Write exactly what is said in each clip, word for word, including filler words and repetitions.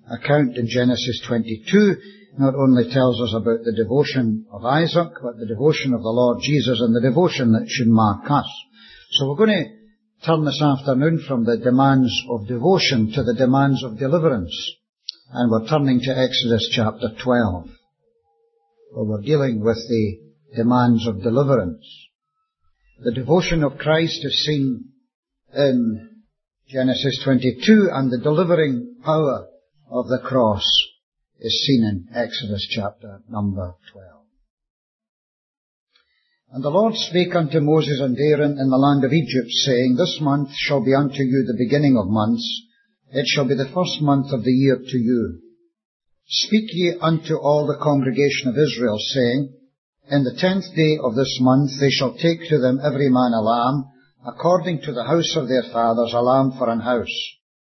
account in Genesis twenty-two not only tells us about the devotion of Isaac, but the devotion of the Lord Jesus and the devotion that should mark us. So we're going to turn this afternoon from the demands of devotion to the demands of deliverance. And we're turning to Exodus chapter twelve, where we're dealing with the demands of deliverance. The devotion of Christ is seen in Genesis twenty-two, and the delivering power of the cross is seen in Exodus chapter number twelve. And the Lord spake unto Moses and Aaron in the land of Egypt, saying, This month shall be unto you the beginning of months. It shall be the first month of the year to you. Speak ye unto all the congregation of Israel, saying, In the tenth day of this month they shall take to them every man a lamb, according to the house of their fathers, a lamb for an house.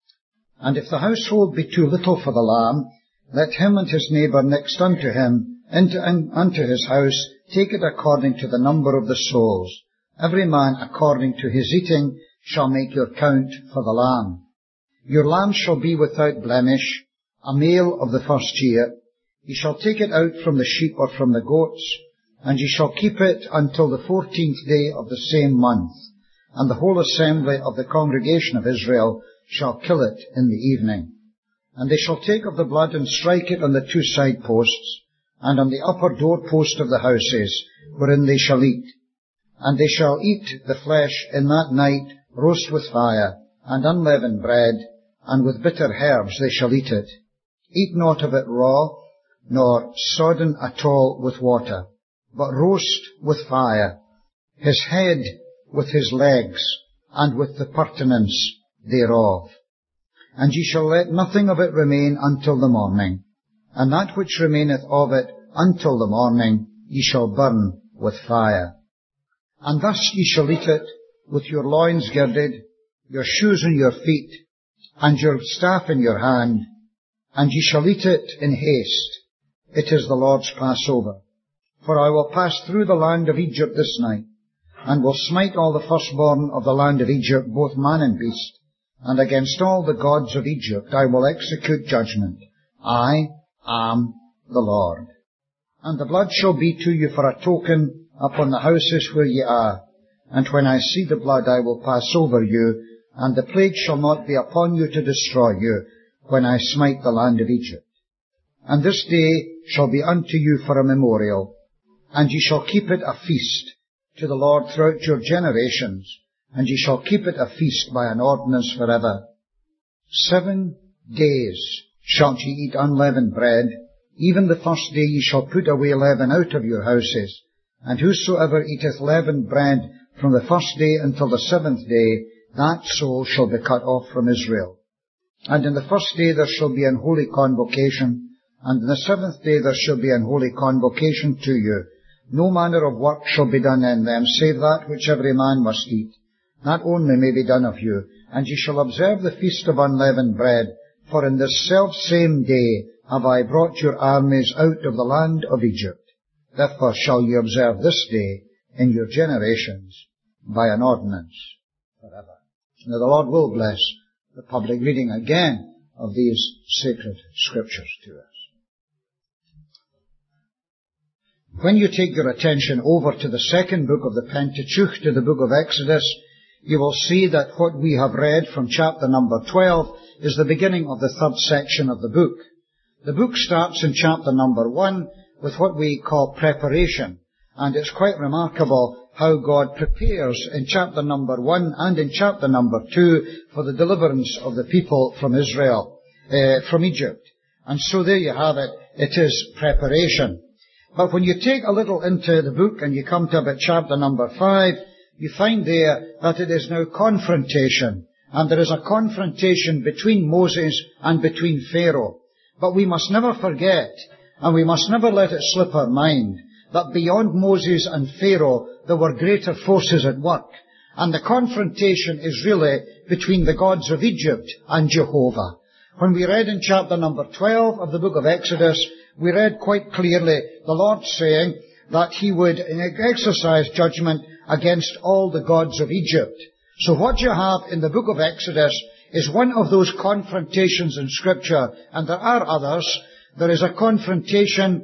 And if the household be too little for the lamb, let him and his neighbour next unto him into in, unto his house take it according to the number of the souls. Every man according to his eating shall make your count for the lamb. Your lamb shall be without blemish, a male of the first year. Ye shall take it out from the sheep or from the goats, and ye shall keep it until the fourteenth day of the same month. And the whole assembly of the congregation of Israel shall kill it in the evening. And they shall take of the blood and strike it on the two side posts, and on the upper doorpost of the houses, wherein they shall eat. And they shall eat the flesh in that night, roast with fire, and unleavened bread, and with bitter herbs they shall eat it. Eat not of it raw, nor sodden at all with water, but roast with fire, his head with his legs, and with the purtenance thereof. And ye shall let nothing of it remain until the morning, and that which remaineth of it until the morning ye shall burn with fire. And thus ye shall eat it, with your loins girded, your shoes in your feet, and your staff in your hand, and ye shall eat it in haste. It is the Lord's Passover. For I will pass through the land of Egypt this night, and will smite all the firstborn of the land of Egypt, both man and beast, and against all the gods of Egypt I will execute judgment. I am the Lord. And the blood shall be to you for a token upon the houses where ye are. And when I see the blood I will pass over you, and the plague shall not be upon you to destroy you, when I smite the land of Egypt. And this day shall be unto you for a memorial, and ye shall keep it a feast to the Lord throughout your generations, and ye shall keep it a feast by an ordinance forever. Seven days shall ye eat unleavened bread. Even the first day ye shall put away leaven out of your houses. And whosoever eateth leavened bread from the first day until the seventh day, that soul shall be cut off from Israel. And in the first day there shall be an holy convocation, and in the seventh day there shall be an holy convocation to you. No manner of work shall be done in them, save that which every man must eat. That only may be done of you. And ye shall observe the feast of unleavened bread, for in this selfsame day have I brought your armies out of the land of Egypt. Therefore shall ye observe this day in your generations by an ordinance forever. Now the Lord will bless the public reading again of these sacred scriptures to us. When you take your attention over to the second book of the Pentateuch, to the book of Exodus, you will see that what we have read from chapter number twelve is the beginning of the third section of the book. The book starts in chapter number one with what we call preparation, and it's quite remarkable how God prepares in chapter number one and in chapter number two for the deliverance of the people from Israel, uh, from Egypt. And so there you have it. It is preparation. But when you take a little into the book and you come to about chapter number five, you find there that it is now confrontation. And there is a confrontation between Moses and between Pharaoh. But we must never forget, and we must never let it slip our mind, that beyond Moses and Pharaoh there were greater forces at work. And the confrontation is really between the gods of Egypt and Jehovah. When we read in chapter number twelve of the book of Exodus, we read quite clearly the Lord saying that He would exercise judgment against all the gods of Egypt. So what you have in the book of Exodus is one of those confrontations in Scripture, and there are others. There is a confrontation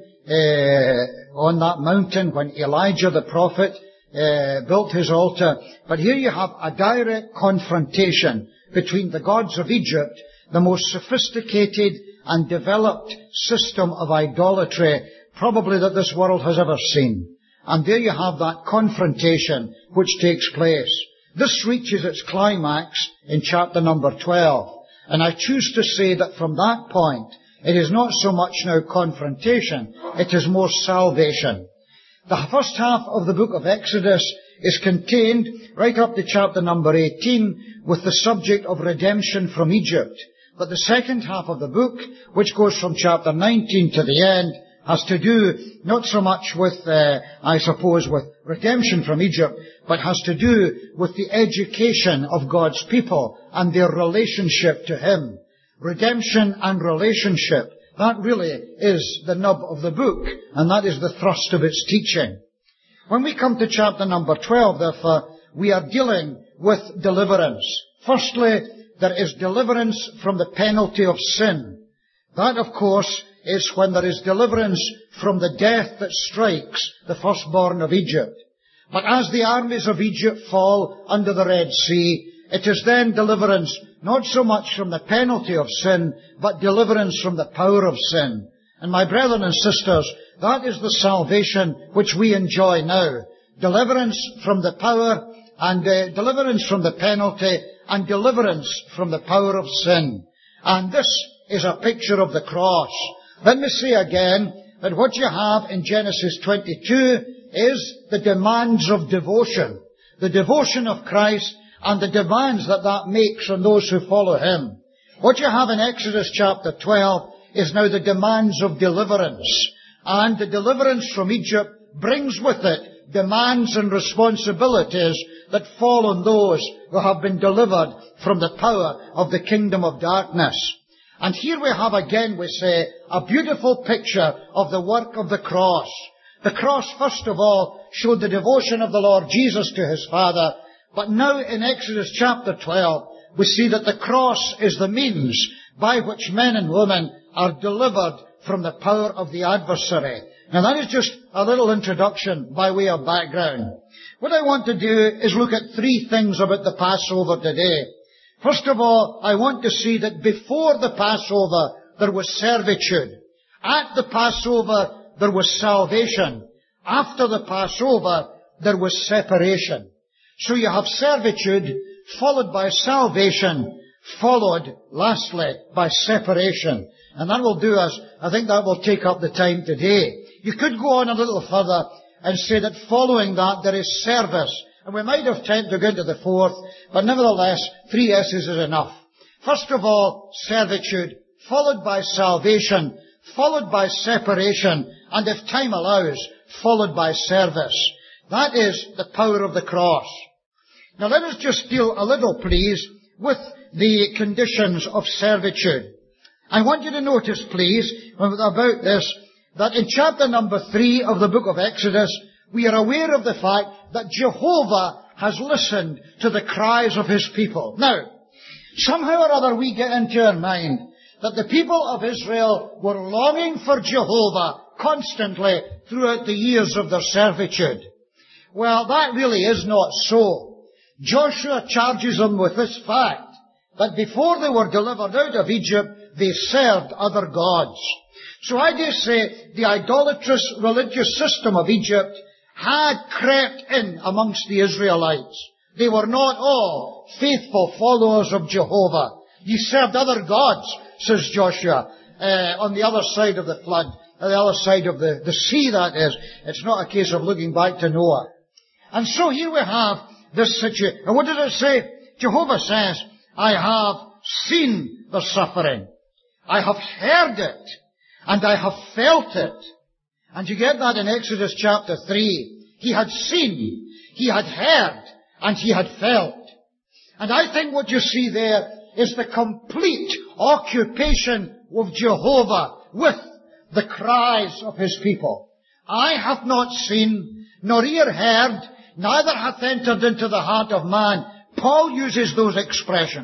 uh, on that mountain when Elijah the prophet uh, built his altar. But here you have a direct confrontation between the gods of Egypt, the most sophisticated and developed system of idolatry probably that this world has ever seen. And there you have that confrontation which takes place. This reaches its climax in chapter number twelve. And I choose to say that from that point, it is not so much now confrontation, it is more salvation. The first half of the book of Exodus is contained right up to chapter number eighteen with the subject of redemption from Egypt. But the second half of the book, which goes from chapter nineteen to the end, has to do not so much with, uh, I suppose, with redemption from Egypt, but has to do with the education of God's people and their relationship to Him. Redemption and relationship, that really is the nub of the book, and that is the thrust of its teaching. When we come to chapter number twelve, therefore, we are dealing with deliverance. Firstly, there is deliverance from the penalty of sin. That, of course, is when there is deliverance from the death that strikes the firstborn of Egypt. But as the armies of Egypt fall under the Red Sea, it is then deliverance not so much from the penalty of sin, but deliverance from the power of sin. And my brethren and sisters, that is the salvation which we enjoy now. Deliverance from the power and uh, deliverance from the penalty and deliverance from the power of sin. And this is a picture of the cross. Let me say again that what you have in Genesis twenty-two is the demands of devotion. The devotion of Christ and the demands that that makes on those who follow Him. What you have in Exodus chapter twelve is now the demands of deliverance. And the deliverance from Egypt brings with it demands and responsibilities that fall on those who have been delivered from the power of the kingdom of darkness. And here we have again, we say, a beautiful picture of the work of the cross. The cross, first of all, showed the devotion of the Lord Jesus to His Father. But now in Exodus chapter twelve, we see that the cross is the means by which men and women are delivered from the power of the adversary. Now that is just a little introduction by way of background. What I want to do is look at three things about the Passover today. First of all, I want to see that before the Passover, there was servitude. At the Passover, there was salvation. After the Passover, there was separation. So you have servitude, followed by salvation, followed, lastly, by separation. And that will do us, I think that will take up the time today. You could go on a little further and say that following that, there is service. And we might have time to go into the fourth, but nevertheless, three S's is enough. First of all, servitude, followed by salvation, followed by separation, and if time allows, followed by service. That is the power of the cross. Now let us just deal a little, please, with the conditions of servitude. I want you to notice, please, about this, that in chapter number three of the book of Exodus, we are aware of the fact that Jehovah has listened to the cries of His people. Now, somehow or other we get into our mind that the people of Israel were longing for Jehovah constantly throughout the years of their servitude. Well, that really is not so. Joshua charges them with this fact, that before they were delivered out of Egypt, they served other gods. So I dare say the idolatrous religious system of Egypt had crept in amongst the Israelites. They were not all faithful followers of Jehovah. Ye served other gods, says Joshua, uh, on the other side of the flood, on the other side of the, the sea, that is. It's not a case of looking back to Noah. And so here we have this situation. And what does it say? Jehovah says, I have seen the suffering. I have heard it. And I have felt it. And you get that in Exodus chapter three. He had seen, he had heard, and he had felt. And I think what you see there is the complete occupation of Jehovah with the cries of His people. I have not seen, nor ear heard, neither hath entered into the heart of man. Paul uses those expressions.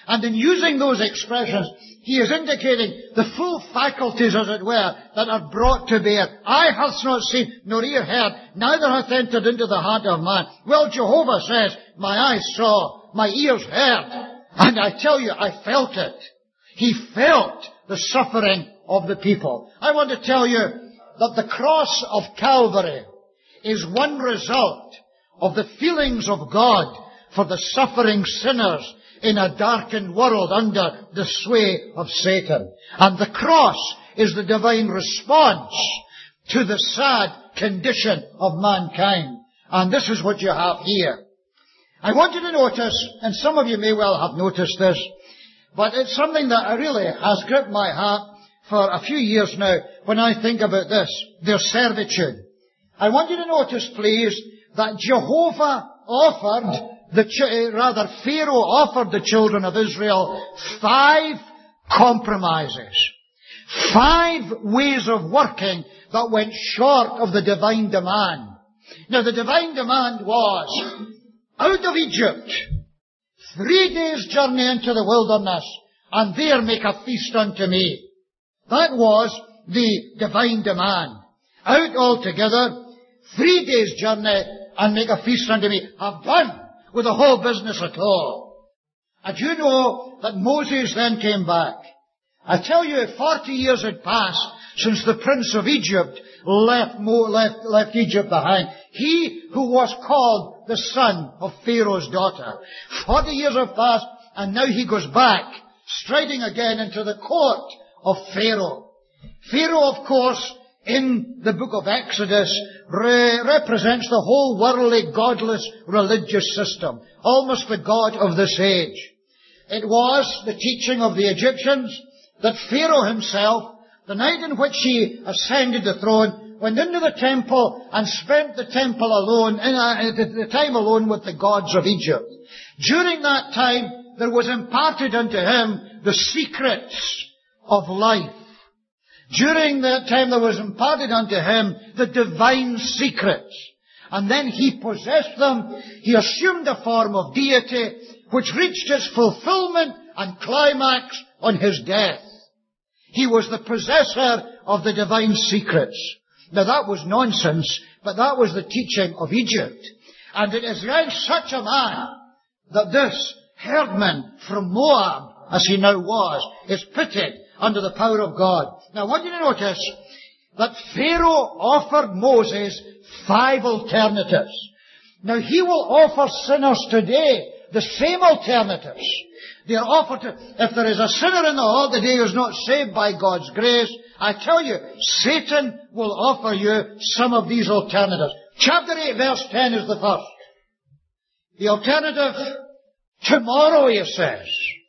And in using those expressions, he is indicating the full faculties, as it were, that are brought to bear. Eye hath not seen, nor ear heard, neither hath entered into the heart of man. Well, Jehovah says, my eyes saw, my ears heard, and I tell you, I felt it. He felt the suffering of the people. I want to tell you that the cross of Calvary is one result of the feelings of God for the suffering sinners in a darkened world under the sway of Satan. And the cross is the divine response to the sad condition of mankind. And this is what you have here. I want you to notice, and some of you may well have noticed this, but it's something that really has gripped my heart for a few years now when I think about this, their servitude. I want you to notice, please, that Jehovah offered The ch- rather, Pharaoh offered the children of Israel five compromises. Five ways of working that went short of the divine demand. Now, the divine demand was, out of Egypt, three days' journey into the wilderness, and there make a feast unto me. That was the divine demand. Out altogether, three days' journey, and make a feast unto me. Have done with the whole business at all. And you know that Moses then came back. I tell you, forty years had passed since the prince of Egypt left, Mo, left, left Egypt behind. He who was called the son of Pharaoh's daughter. Forty years have passed, and now he goes back, striding again into the court of Pharaoh. Pharaoh, of course, in the book of Exodus, re- represents the whole worldly, godless, religious system. Almost the god of this age. It was the teaching of the Egyptians that Pharaoh himself, the night in which he ascended the throne, went into the temple and spent the temple alone, in a, the time alone with the gods of Egypt. During that time, there was imparted unto him the secrets of life. During that time there was imparted unto him the divine secrets. And then he possessed them. He assumed a form of deity which reached its fulfillment and climax on his death. He was the possessor of the divine secrets. Now that was nonsense, but that was the teaching of Egypt. And it is like such a man that this herdman from Moab, as he now was, is pitted under the power of God. Now I want you to notice that Pharaoh offered Moses five alternatives. Now he will offer sinners today the same alternatives. They are offered to, if there is a sinner in the hall today who is not saved by God's grace, I tell you, Satan will offer you some of these alternatives. Chapter eight verse ten is the first. The alternative, tomorrow, he says.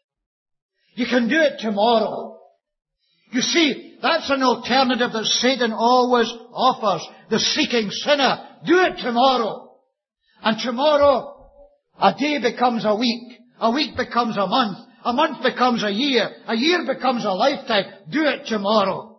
You can do it tomorrow. You see, that's an alternative that Satan always offers. The seeking sinner. Do it tomorrow. And tomorrow, a day becomes a week. A week becomes a month. A month becomes a year. A year becomes a lifetime. Do it tomorrow.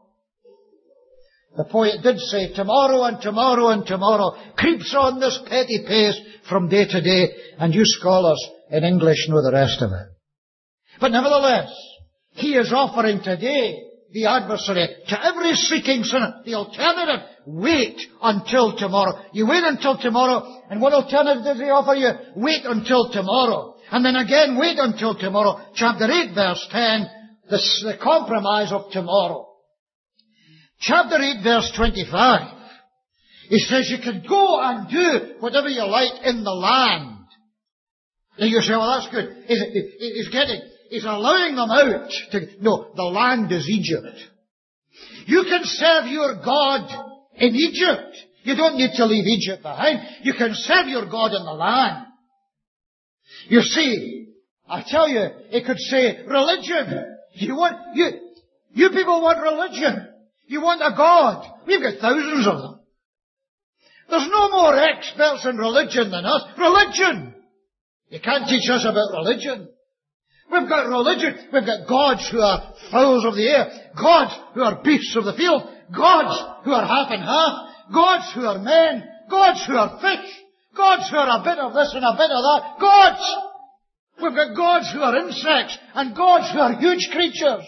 The poet did say, tomorrow and tomorrow and tomorrow creeps on this petty pace from day to day. And you scholars in English know the rest of it. But nevertheless, he is offering today the adversary to every seeking sinner. The alternative, wait until tomorrow. You wait until tomorrow, and what alternative does he offer you? Wait until tomorrow. And then again, wait until tomorrow. Chapter eight, verse ten, the, the compromise of tomorrow. Chapter eight, verse twenty-five, he says you can go and do whatever you like in the land. And you say, well, that's good. He's, he's getting... He's allowing them out to... No, the land is Egypt. You can serve your God in Egypt. You don't need to leave Egypt behind. You can serve your God in the land. You see, I tell you, it could say religion. You want, you, you people want religion. You want a God. We've got thousands of them. There's no more experts in religion than us. Religion! You can't teach us about religion. We've got religion. We've got gods who are fowls of the air. Gods who are beasts of the field. Gods who are half and half. Gods who are men. Gods who are fish. Gods who are a bit of this and a bit of that. Gods! We've got gods who are insects and gods who are huge creatures.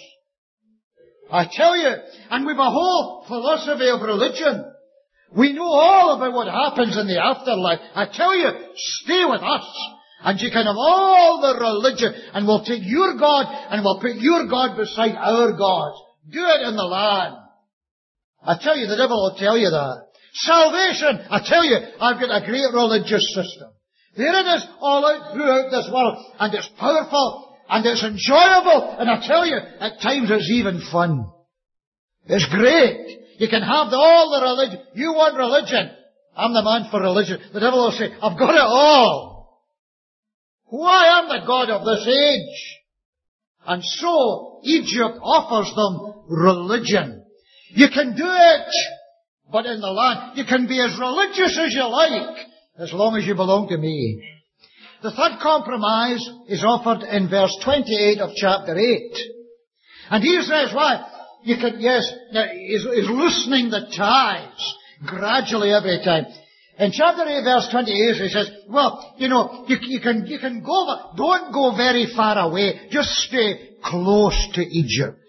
I tell you, and we've a whole philosophy of religion. We know all about what happens in the afterlife. I tell you, stay with us, and you can have all the religion, and we'll take your God, and we'll put your God beside our God. Do it in the land. I tell you, the devil will tell you that. Salvation, I tell you, I've got a great religious system. There it is, all out throughout this world, and it's powerful, and it's enjoyable, and I tell you, at times it's even fun. It's great. You can have the, all the religion. You want religion. I'm the man for religion. The devil will say, I've got it all. Why am the God of this age? And so, Egypt offers them religion. You can do it, but in the land, you can be as religious as you like, as long as you belong to me. The third compromise is offered in verse twenty-eight of chapter eight. And he says, why? You can, yes, he's, he's loosening the ties gradually every time. In chapter eight, verse twenty-eight, he says, well, you know, you, you can, you can go, but don't go very far away. Just stay close to Egypt.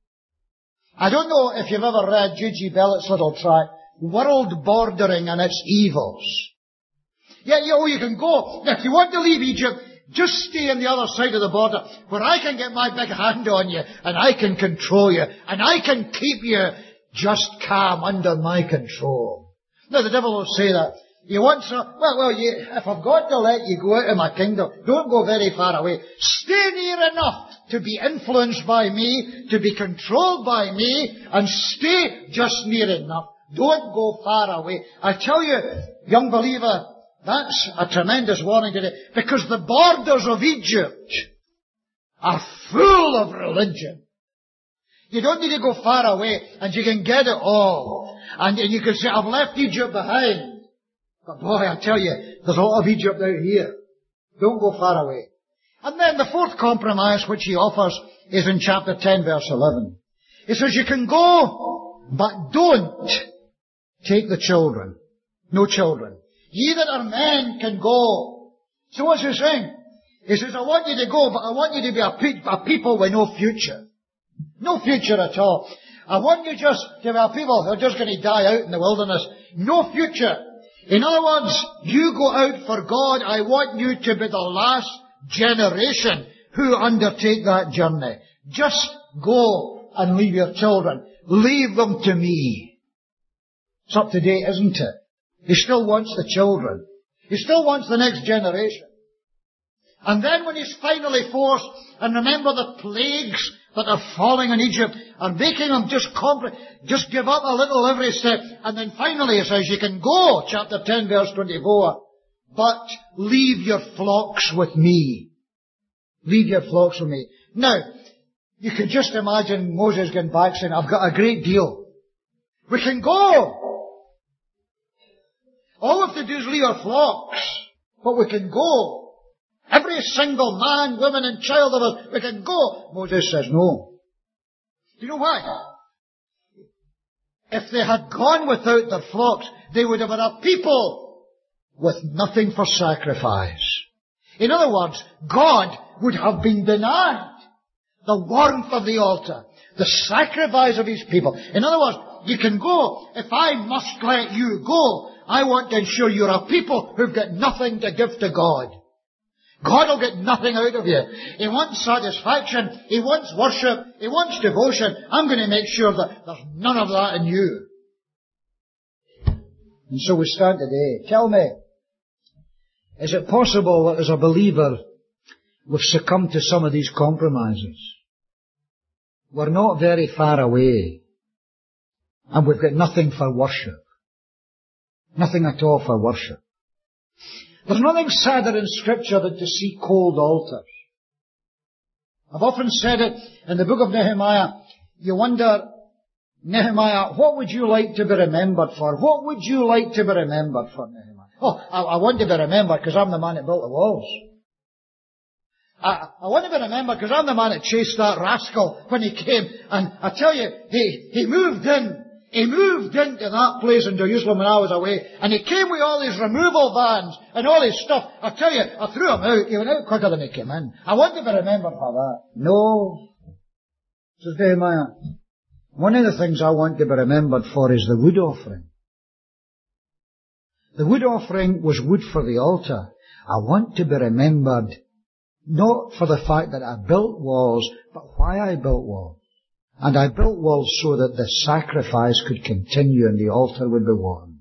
I don't know if you've ever read G G Bellett's little tract, World Bordering and Its Evils. Yeah, you know, you can go. If you want to leave Egypt, just stay on the other side of the border where I can get my big hand on you and I can control you and I can keep you just calm under my control. Now the devil will say that. You want some, well, well, you, if I've got to let you go out of my kingdom, don't go very far away. Stay near enough to be influenced by me, to be controlled by me, and stay just near enough. Don't go far away. I tell you, young believer, that's a tremendous warning today, because the borders of Egypt are full of religion. You don't need to go far away, and you can get it all. And, and you can say, I've left Egypt behind. But boy, I tell you, there's a lot of Egypt out here. Don't go far away. And then the fourth compromise which he offers is in chapter ten, verse eleven. He says, you can go, but don't take the children. No children. Ye that are men can go. So what's he saying? He says, I want you to go, but I want you to be a, pe- a people with no future. No future at all. I want you just to be a people who are just going to die out in the wilderness. No future. In other words, you go out for God. I want you to be the last generation who undertake that journey. Just go and leave your children. Leave them to me. It's up to date, isn't it? He still wants the children. He still wants the next generation. And then when he's finally forced, and remember the plagues that are falling on Egypt are making them just compl- just give up a little every step. And then finally he says, you can go, chapter ten, verse twenty-four, but leave your flocks with me. Leave your flocks with me. Now, you can just imagine Moses going back saying, I've got a great deal. We can go. All we have to do is leave our flocks, but we can go. Every single man, woman and child of us, we can go. Moses says no. Do you know why? If they had gone without their flocks, they would have been a people with nothing for sacrifice. In other words, God would have been denied the warmth of the altar, the sacrifice of His people. In other words, you can go. If I must let you go, I want to ensure you're a people who've got nothing to give to God. God will get nothing out of you. He wants satisfaction. He wants worship. He wants devotion. I'm going to make sure that there's none of that in you. And so we stand today. Tell me, is it possible that as a believer we've succumbed to some of these compromises? We're not very far away. And we've got nothing for worship. Nothing at all for worship. There's nothing sadder in Scripture than to see cold altars. I've often said it in the book of Nehemiah. You wonder, Nehemiah, what would you like to be remembered for? What would you like to be remembered for, Nehemiah? Oh, I, I want to be remembered because I'm the man that built the walls. I, I want to be remembered because I'm the man that chased that rascal when he came. And I tell you, he, he moved in. He moved into that place in Jerusalem when I was away, and he came with all his removal vans and all his stuff. I tell you, I threw him out. He went out quicker than he came in. I want to be remembered for that. No. Says Nehemiah, one of the things I want to be remembered for is the wood offering. The wood offering was wood for the altar. I want to be remembered not for the fact that I built walls, but why I built walls. And I built walls so that the sacrifice could continue and the altar would be warm.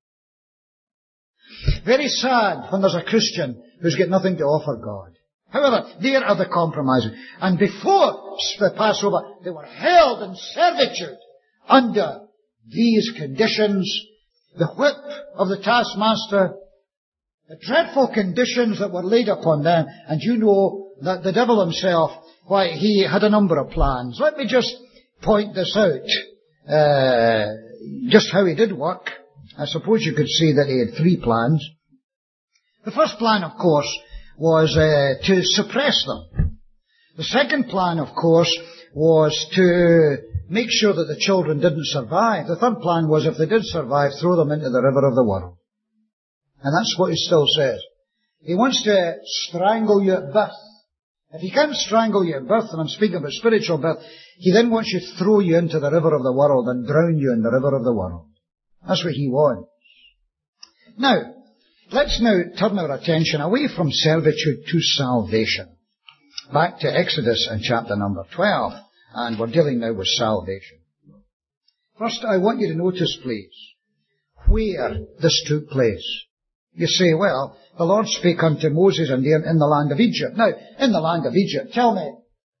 Very sad when there's a Christian who's got nothing to offer God. However, there are the compromises. And before the Passover, they were held in servitude under these conditions. The whip of the taskmaster, the dreadful conditions that were laid upon them. And you know that the devil himself, why, he had a number of plans. Let me just point this out, uh, just how he did work. I suppose you could say that he had three plans. The first plan, of course, was uh, to suppress them. The second plan, of course, was to make sure that the children didn't survive. The third plan was, if they did survive, throw them into the river of the world. And that's what he still says. He wants to strangle you at birth. If he can't strangle you at birth, and I'm speaking about spiritual birth, he then wants you to throw you into the river of the world and drown you in the river of the world. That's what he wants. Now, let's now turn our attention away from servitude to salvation. Back to Exodus and chapter number twelve. And we're dealing now with salvation. First, I want you to notice, please, where this took place. You say, well, the Lord spake unto Moses and Aaron in the land of Egypt. Now, in the land of Egypt, tell me,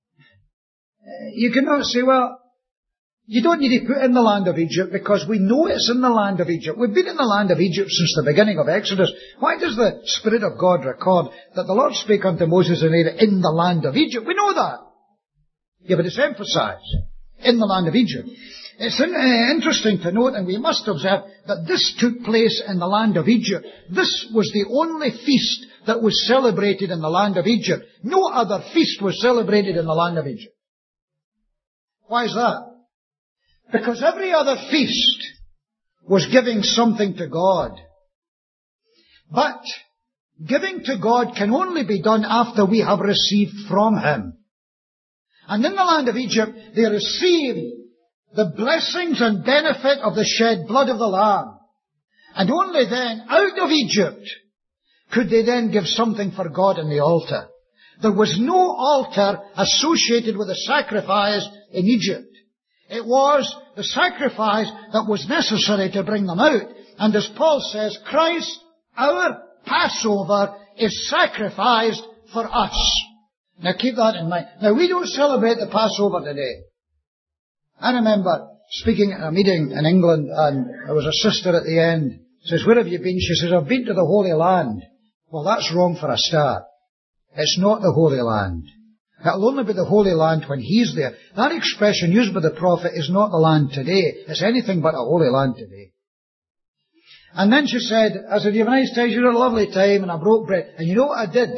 you cannot say, well, you don't need to put in the land of Egypt because we know it's in the land of Egypt. We've been in the land of Egypt since the beginning of Exodus. Why does the Spirit of God record that the Lord spake unto Moses and Aaron in the land of Egypt? We know that. Yeah, but it's emphasized in the land of Egypt. It's interesting to note, and we must observe, that this took place in the land of Egypt. This was the only feast that was celebrated in the land of Egypt. No other feast was celebrated in the land of Egypt. Why is that? Because every other feast was giving something to God. But giving to God can only be done after we have received from Him. And in the land of Egypt, they received the blessings and benefit of the shed blood of the Lamb. And only then, out of Egypt, could they then give something for God on the altar. There was no altar associated with the sacrifice in Egypt. It was the sacrifice that was necessary to bring them out. And as Paul says, Christ, our Passover, is sacrificed for us. Now keep that in mind. Now we don't celebrate the Passover today. I remember speaking at a meeting in England, and there was a sister at the end. Says, where have you been? She says, I've been to the Holy Land. Well, that's wrong for a start. It's not the Holy Land. It'll only be the Holy Land when He's there. That expression used by the prophet is not the land today. It's anything but a Holy Land today. And then she said, I said, you have a nice time, you had a lovely time, and I broke bread. And you know what I did?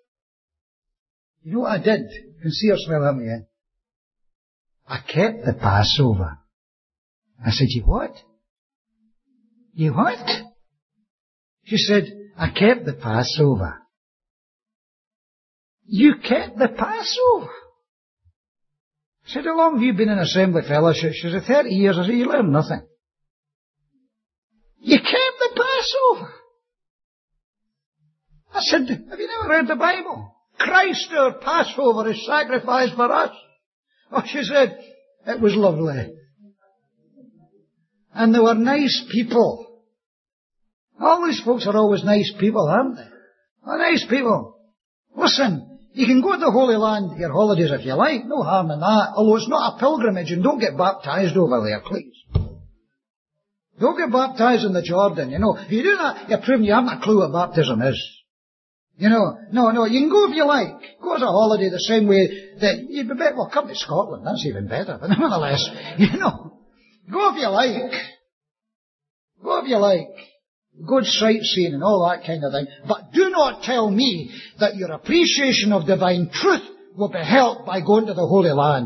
You know what I did? You can see her smile at me, eh? I kept the Passover. I said, you what? You what? She said, I kept the Passover. You kept the Passover? I said, how long have you been in Assembly Fellowship? She said, thirty years. I said, you learned nothing. You kept the Passover. I said, have you never read the Bible? Christ our Passover is sacrificed for us. Oh, she said, it was lovely. And they were nice people. All these folks are always nice people, aren't they? They're nice people. Listen, you can go to the Holy Land your holidays if you like. No harm in that. Although it's not a pilgrimage, and don't get baptized over there, please. Don't get baptized in the Jordan, you know. If you do that, you're proving you haven't a clue what baptism is. You know, no, no, you can go if you like. Go as a holiday the same way that you'd be better, well, come to Scotland, that's even better. But nevertheless, you know, go if you like. Go if you like. Good sightseeing and all that kind of thing. But do not tell me that your appreciation of divine truth will be helped by going to the Holy Land.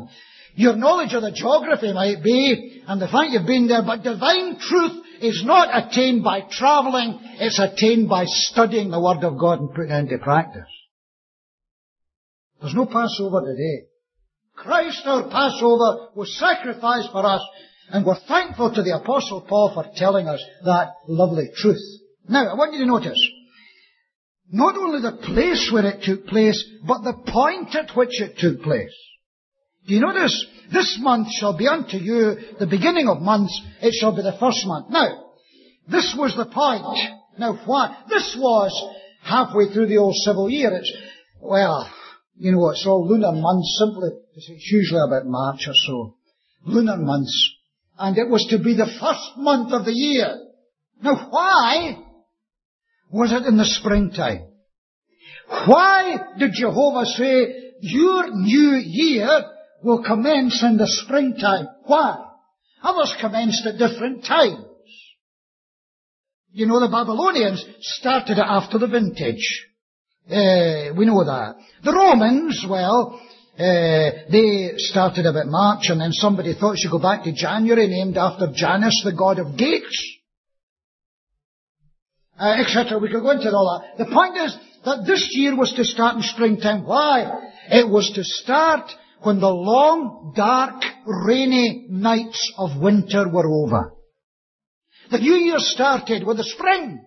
Your knowledge of the geography might be, and the fact you've been there, but divine truth is not attained by travelling, it's attained by studying the Word of God and putting it into practice. There's no Passover today. Christ, our Passover, was sacrificed for us, and we're thankful to the Apostle Paul for telling us that lovely truth. Now, I want you to notice, not only the place where it took place, but the point at which it took place. Do you notice? This month shall be unto you the beginning of months, it shall be the first month. Now, this was the point. Now, why? This was halfway through the old civil year. It's, well, you know, it's all lunar months, simply, it's usually about March or so. Lunar months. And it was to be the first month of the year. Now, why was it in the springtime? Why did Jehovah say, your new year will commence in the springtime? Why? Others commenced at different times. You know, the Babylonians started it after the vintage. Uh, we know that. The Romans, well, uh, they started about March, and then somebody thought she should go back to January, named after Janus, the god of gates, uh, et cetera. We could go into all that. The point is that this year was to start in springtime. Why? It was to start when the long, dark, rainy nights of winter were over. The new year started with the spring.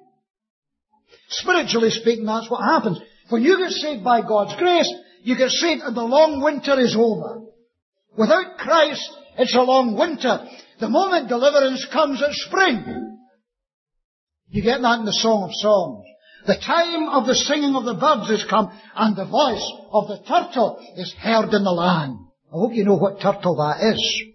Spiritually speaking, that's what happens. When you get saved by God's grace, you get saved and the long winter is over. Without Christ, it's a long winter. The moment deliverance comes, it's spring. You get that in the Song of Songs. The time of the singing of the birds is come, and the voice of the turtle is heard in the land. I hope you know what turtle that is.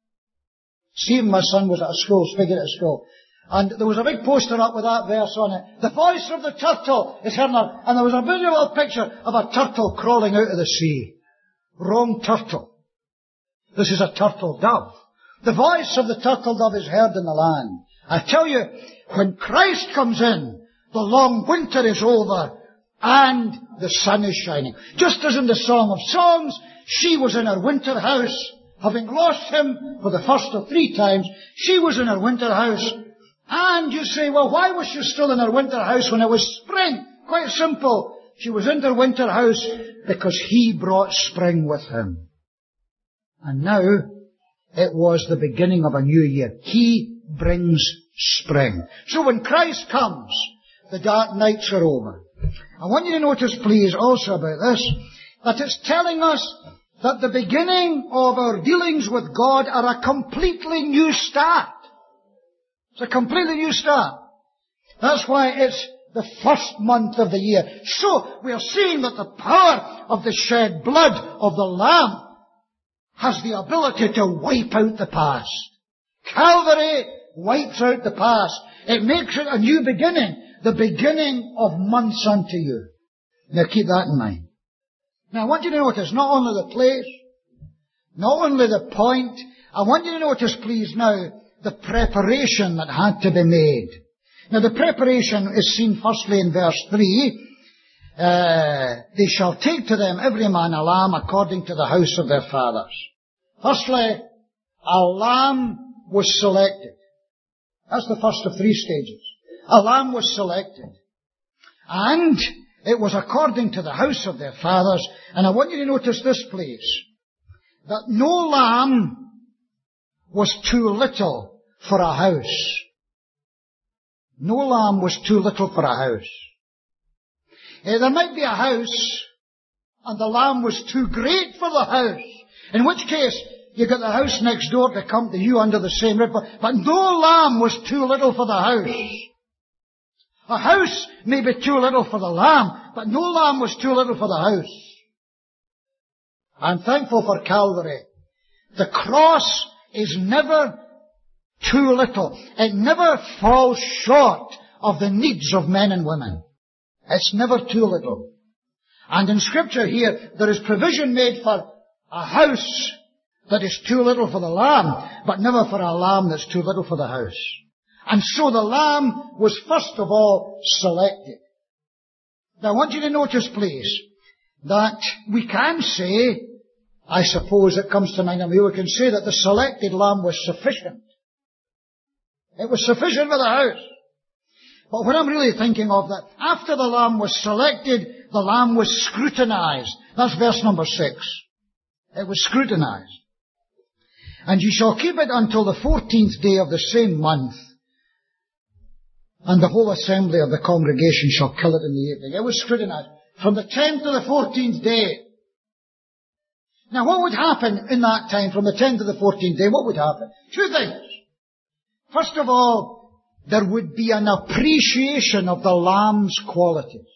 Stephen, my son, was at a school, speaking at a school, and there was a big poster up with that verse on it. The voice of the turtle is heard in the land. And there was a visual picture of a turtle crawling out of the sea. Wrong turtle. This is a turtle dove. The voice of the turtle dove is heard in the land. I tell you, when Christ comes in, the long winter is over, and the sun is shining. Just as in the Song of Songs, she was in her winter house, having lost him for the first of three times. She was in her winter house, and you say, well, why was she still in her winter house when it was spring? Quite simple. She was in her winter house because he brought spring with him. And now, it was the beginning of a new year. He brings spring. So when Christ comes, the dark nights are over. I want you to notice, please, also about this, that it's telling us that the beginning of our dealings with God are a completely new start. It's a completely new start. That's why it's the first month of the year. So, we are seeing that the power of the shed blood of the Lamb has the ability to wipe out the past. Calvary wipes out the past. It makes it a new beginning. The beginning of months unto you. Now keep that in mind. Now I want you to notice not only the place, not only the point, I want you to notice, please, now, the preparation that had to be made. Now the preparation is seen firstly in verse three. Uh, they shall take to them every man a lamb according to the house of their fathers. Firstly, a lamb was selected. That's the first of three stages. A lamb was selected. And it was according to the house of their fathers. And I want you to notice this, please. That no lamb was too little for a house. No lamb was too little for a house. Uh, there might be a house, and the lamb was too great for the house. In which case, you got the house next door to come to you under the same roof. But no lamb was too little for the house. A house may be too little for the lamb, but no lamb was too little for the house. I'm thankful for Calvary. The cross is never too little. It never falls short of the needs of men and women. It's never too little. And in Scripture here, there is provision made for a house that is too little for the lamb, but never for a lamb that's too little for the house. And so the lamb was first of all selected. Now I want you to notice, please, that we can say I suppose it comes to mind, and we can say that the selected lamb was sufficient. It was sufficient for the house. But what I'm really thinking of, that after the lamb was selected, the lamb was scrutinized. That's verse number six. It was scrutinized. And you shall keep it until the fourteenth day of the same month, and the whole assembly of the congregation shall kill it in the evening. It was scrutinized. From the tenth to the fourteenth day. Now what would happen in that time, from the tenth to the fourteenth day? What would happen? Two things. First of all, there would be an appreciation of the lamb's qualities.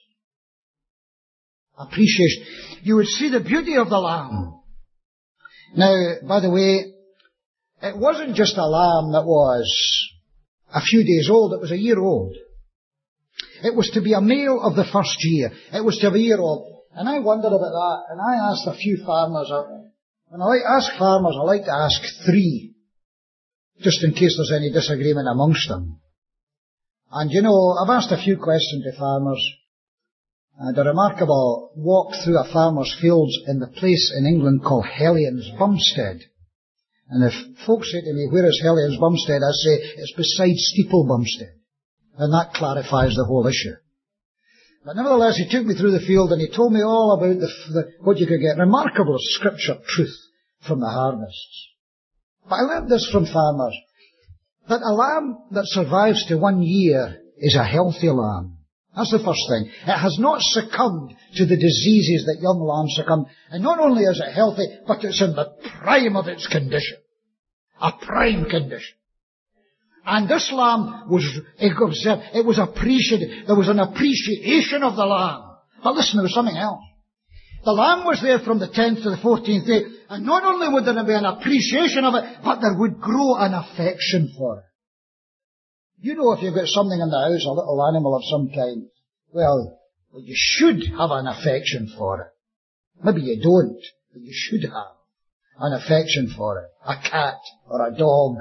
Appreciation. You would see the beauty of the lamb. Now, by the way, it wasn't just a lamb that was a few days old, it was a year old. It was to be a male of the first year. It was to be a year old. And I wondered about that, and I asked a few farmers. When I like ask farmers, I like to ask three, just in case there's any disagreement amongst them. And you know, I've asked a few questions to farmers. I had a remarkable walk through a farmer's fields in the place in England called Hellions Bumstead. And if folks say to me, where is Hellions Bumstead? I say, it's beside Steeple Bumstead. And that clarifies the whole issue. But nevertheless, he took me through the field and he told me all about the, the, what you could get. Remarkable scripture truth from the harvests. But I learned this from farmers, that a lamb that survives to one year is a healthy lamb. That's the first thing. It has not succumbed to the diseases that young lambs succumb. And not only is it healthy, but it's in the prime of its condition. A prime condition. And this lamb was, it was appreciated. There was an appreciation of the lamb. But listen, there was something else. The lamb was there from the tenth to the fourteenth day. And not only would there be an appreciation of it, but there would grow an affection for it. You know, if you've got something in the house, a little animal of some kind, well, you should have an affection for it. Maybe you don't, but you should have an affection for it. A cat or a dog.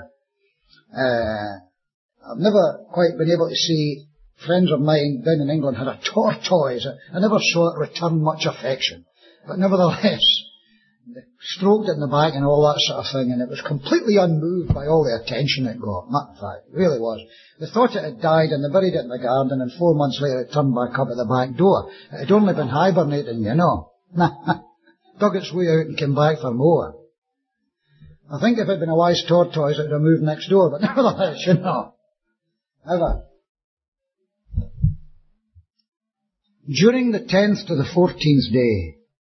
Uh, I've never quite been able to see, friends of mine down in England had a tortoise. I never saw it return much affection. But nevertheless, they stroked it in the back and all that sort of thing, and it was completely unmoved by all the attention it got. Not in fact, it really was. They thought it had died and they buried it in the garden, and four months later it turned back up at the back door. It had only been hibernating, you know. Dug its way out and came back for more. I think if it had been a wise tortoise, it would have moved next door, but nevertheless, you know. Ever. During the tenth to the fourteenth day,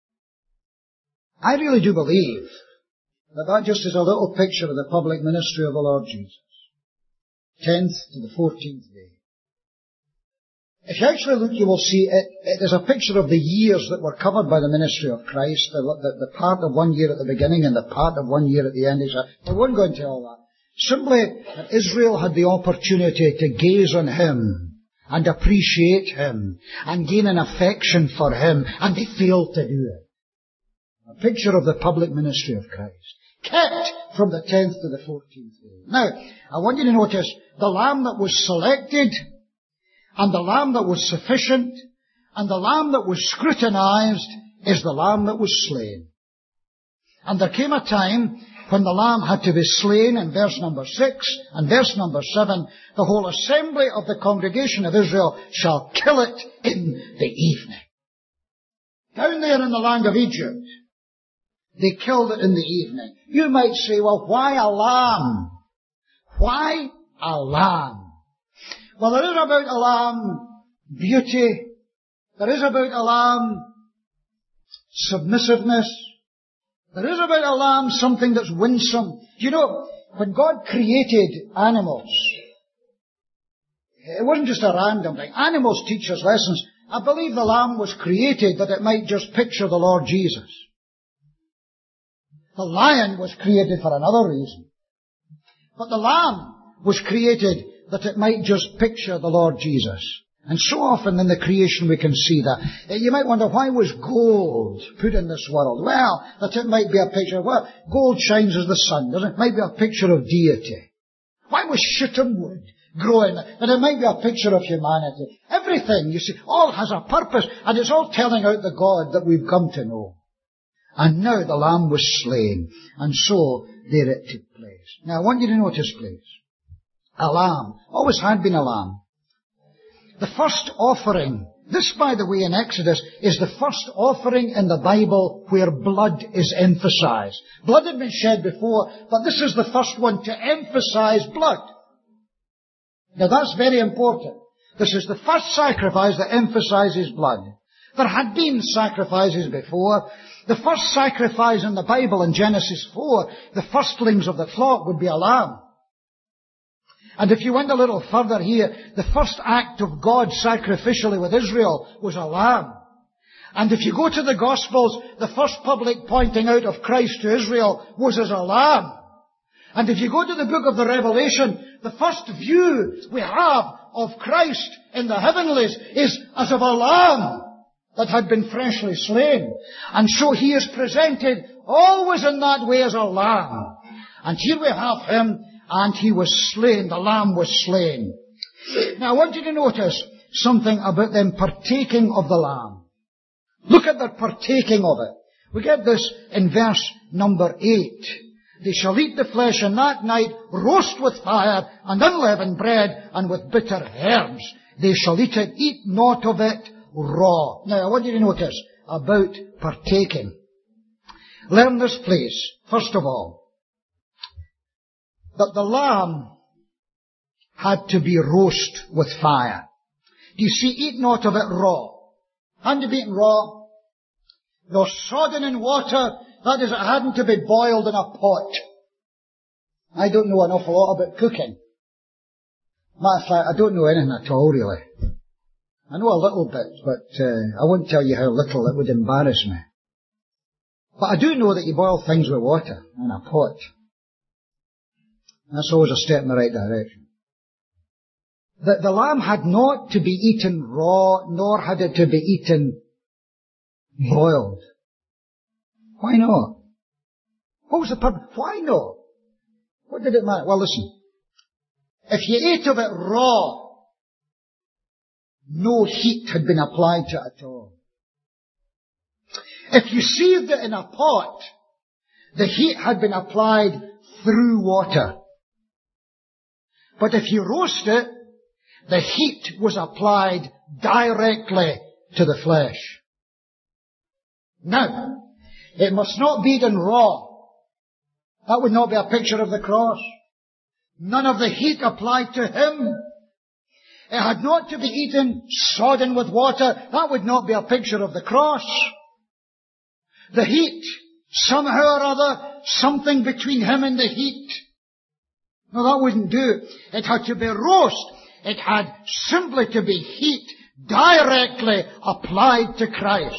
I really do believe that that just is a little picture of the public ministry of the Lord Jesus. Tenth to the fourteenth day. If you actually look, you will see it, it is a picture of the years that were covered by the ministry of Christ, the, the, the part of one year at the beginning and the part of one year at the end. I won't go into all that. Simply that Israel had the opportunity to gaze on Him and appreciate Him and gain an affection for Him, and they failed to do it. A picture of the public ministry of Christ, kept from the tenth to the fourteenth day. Now, I want you to notice the lamb that was selected, and the lamb that was sufficient, and the lamb that was scrutinized is the lamb that was slain. And there came a time when the lamb had to be slain in verse number six and verse number seven. The whole assembly of the congregation of Israel shall kill it in the evening. Down there in the land of Egypt, they killed it in the evening. You might say, well, why a lamb? Why a lamb? Well, there is about a lamb beauty. There is about a lamb submissiveness. There is about a lamb something that's winsome. You know, when God created animals, it wasn't just a random thing. Animals teach us lessons. I believe the lamb was created that it might just picture the Lord Jesus. The lion was created for another reason. But the lamb was created that it might just picture the Lord Jesus. And so often in the creation we can see that. You might wonder, why was gold put in this world? Well, that it might be a picture of, well, gold shines as the sun, doesn't it? It might be a picture of deity. Why was shittim wood growing? That it might be a picture of humanity. Everything, you see, all has a purpose, and it's all telling out the God that we've come to know. And now the lamb was slain. And so there it took place. Now I want you to notice, please. A lamb. Always had been a lamb. The first offering, this by the way in Exodus, is the first offering in the Bible where blood is emphasized. Blood had been shed before, but this is the first one to emphasize blood. Now that's very important. This is the first sacrifice that emphasizes blood. There had been sacrifices before. The first sacrifice in the Bible in Genesis four, the firstlings of the flock would be a lamb. And if you went a little further here, the first act of God sacrificially with Israel was a lamb. And if you go to the Gospels, the first public pointing out of Christ to Israel was as a lamb. And if you go to the book of the Revelation, the first view we have of Christ in the heavenlies is as of a lamb that had been freshly slain. And so he is presented always in that way as a lamb. And here we have him, and he was slain. The lamb was slain. Now I want you to notice something about them partaking of the lamb. Look at their partaking of it. We get this in verse number eight. They shall eat the flesh in that night, roast with fire, and unleavened bread, and with bitter herbs. They shall eat it, eat not of it raw. Now I want you to notice about partaking. Learn this place, first of all, that the lamb had to be roast with fire. Do you see, eat not of it raw. Hadn't to be eaten raw. Nor sodden in water. That is, it hadn't to be boiled in a pot. I don't know an awful lot about cooking. Matter of fact, I don't know anything at all, really. I know a little bit, but uh, I won't tell you how little. It would embarrass me. But I do know that you boil things with water in a pot. That's always a step in the right direction. The, the lamb had not to be eaten raw, nor had it to be eaten boiled. Why not? What was the purpose? Why not? What did it matter? Well, listen. If you ate of it raw, no heat had been applied to it at all. If you seethed it in a pot, the heat had been applied through water. But if you roast it, the heat was applied directly to the flesh. Now, it must not be eaten raw. That would not be a picture of the cross. None of the heat applied to him. It had not to be eaten sodden with water. That would not be a picture of the cross. The heat, somehow or other, something between him and the heat. No, that wouldn't do. It had to be roast. It had simply to be heat directly applied to Christ.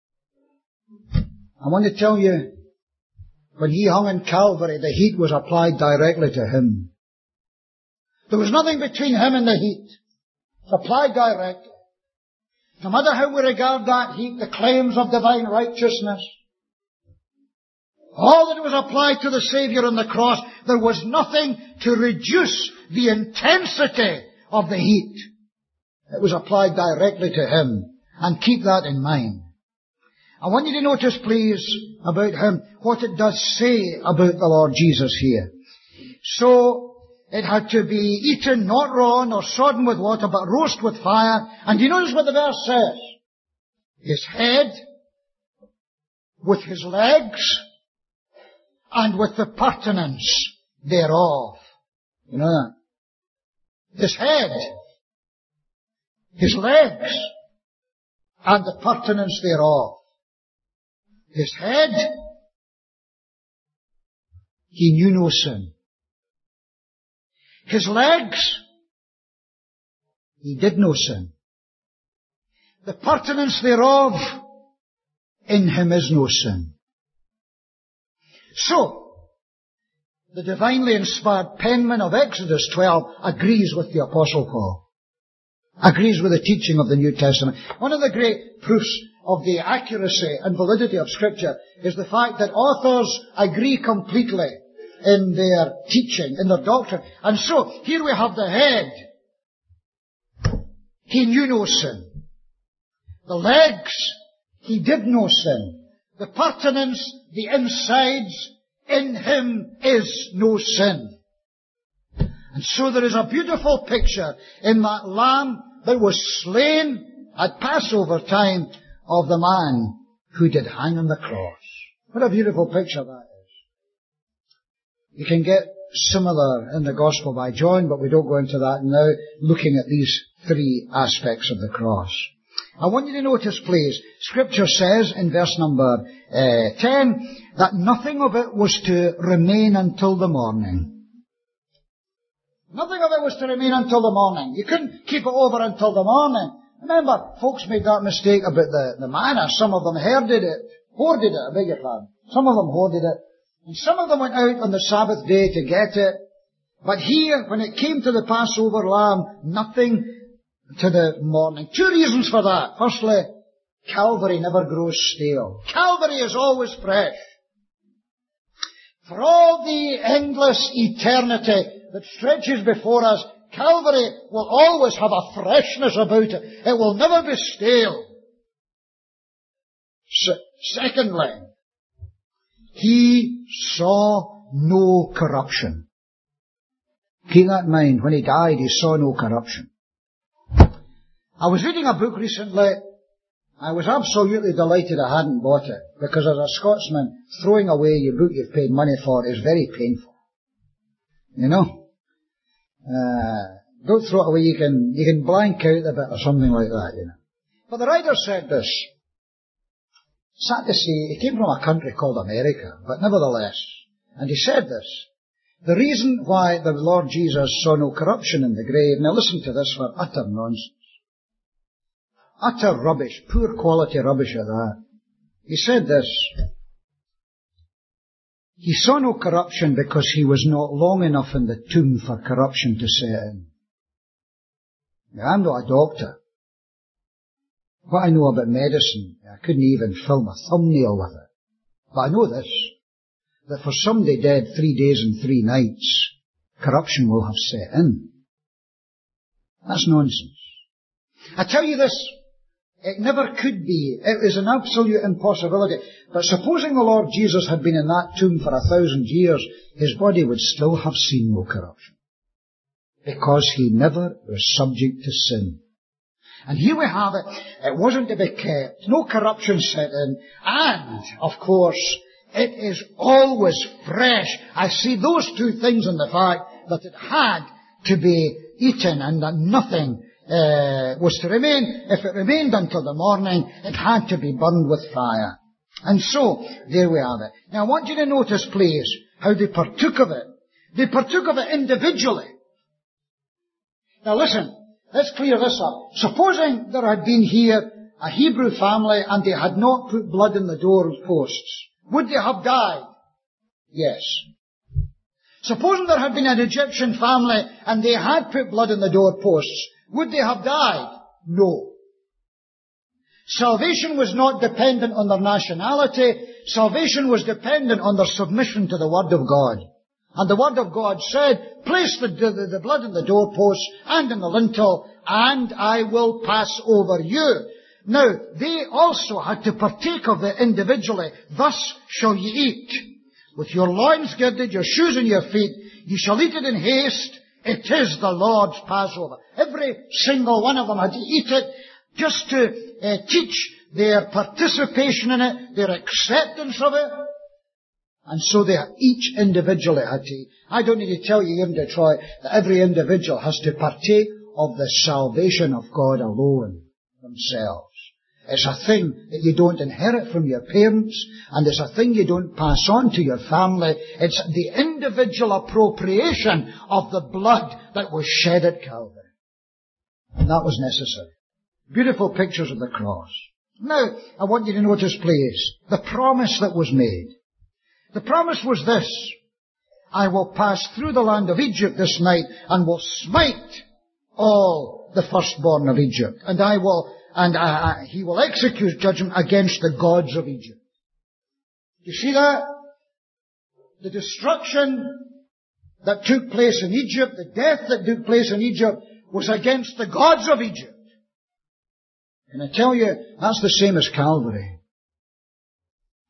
I want to tell you, when he hung in Calvary, the heat was applied directly to him. There was nothing between him and the heat. It's applied directly. No matter how we regard that heat, the claims of divine righteousness, all that was applied to the Saviour on the cross, there was nothing to reduce the intensity of the heat. It was applied directly to him. And keep that in mind. I want you to notice, please, about him, what it does say about the Lord Jesus here. So, it had to be eaten not raw nor sodden with water, but roast with fire. And you notice what the verse says? His head, with his legs, and with the purtenance thereof. You know that? His head, his legs, and the purtenance thereof. His head, he knew no sin. His legs, he did no sin. The purtenance thereof, in him is no sin. So, the divinely inspired penman of Exodus twelve agrees with the Apostle Paul. Agrees with the teaching of the New Testament. One of the great proofs of the accuracy and validity of Scripture is the fact that authors agree completely in their teaching, in their doctrine. And so, here we have the head. He knew no sin. The legs, he did no sin. the pertinence, the insides. In him is no sin. And so there is a beautiful picture in that lamb that was slain at Passover time of the man who did hang on the cross. What a beautiful picture that is. You can get similar in the Gospel by John, but we don't go into that now, looking at these three aspects of the cross. I want you to notice, please, Scripture says in verse number uh, ten, that nothing of it was to remain until the morning. Nothing of it was to remain until the morning. You couldn't keep it over until the morning. Remember, folks made that mistake about the, the manna. Some of them hoarded it. Hoarded it, I beg your pardon. Some of them hoarded it. And some of them went out on the Sabbath day to get it. But here, when it came to the Passover lamb, nothing to the morning. Two reasons for that. Firstly, Calvary never grows stale. Calvary is always fresh. For all the endless eternity that stretches before us, Calvary will always have a freshness about it. It will never be stale. Se- secondly, he saw no corruption. Keep that in mind. When he died, he saw no corruption. I was reading a book recently. I was absolutely delighted I hadn't bought it, because as a Scotsman, throwing away your book you've paid money for is very painful. You know? Uh, don't throw it away. You can, you can blank out a bit or something like that, you know. But the writer said this. Sad to say, he came from a country called America, but nevertheless. And he said this. The reason why the Lord Jesus saw no corruption in the grave, now listen to this for utter nonsense. Utter rubbish, poor quality rubbish at that. He said this. He saw no corruption because he was not long enough in the tomb for corruption to set in. Now, I'm not a doctor. What I know about medicine, I couldn't even film a thumbnail with it. But I know this, that for somebody dead three days and three nights, corruption will have set in. That's nonsense. I tell you this, it never could be. It is an absolute impossibility. But supposing the Lord Jesus had been in that tomb for a thousand years, his body would still have seen no corruption. Because he never was subject to sin. And here we have it. It wasn't to be kept. No corruption set in. And, of course, it is always fresh. I see those two things in the fact that it had to be eaten and that nothing uh, was to remain. If it remained until the morning, it had to be burned with fire. And so, there we have it. Now I want you to notice, please, how they partook of it. They partook of it individually. Now listen. Let's clear this up. Supposing there had been here a Hebrew family and they had not put blood in the doorposts, would they have died? Yes. Supposing there had been an Egyptian family and they had put blood in the doorposts, would they have died? No. Salvation was not dependent on their nationality. Salvation was dependent on their submission to the Word of God. And the Word of God said, place the, the, the blood in the doorposts and in the lintel, and I will pass over you. Now, they also had to partake of it individually. Thus shall ye eat. With your loins girded, your shoes on your feet, ye shall eat it in haste. It is the Lord's Passover. Every single one of them had to eat it just to uh, teach their participation in it, their acceptance of it. And so they each individually had to. I don't need to tell you here in Detroit that every individual has to partake of the salvation of God alone themselves. It's a thing that you don't inherit from your parents, and it's a thing you don't pass on to your family. It's the individual appropriation of the blood that was shed at Calvary. And that was necessary. Beautiful pictures of the cross. Now, I want you to notice, please, the promise that was made. The promise was this: I will pass through the land of Egypt this night and will smite all the firstborn of Egypt. And I will, and I, I, he will execute judgment against the gods of Egypt. You see that? The destruction that took place in Egypt, the death that took place in Egypt, was against the gods of Egypt. And I tell you, that's the same as Calvary.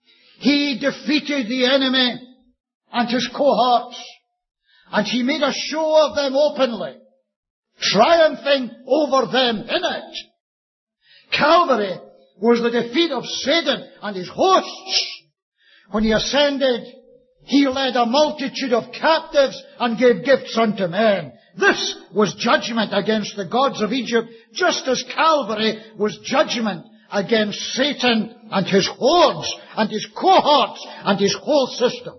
he defeated the enemy and his cohorts, and he made a show of them openly, triumphing over them in it. Calvary was the defeat of Satan and his hosts. When he ascended, he led a multitude of captives and gave gifts unto men. This was judgment against the gods of Egypt, just as Calvary was judgment against Satan and his hordes and his cohorts and his whole system.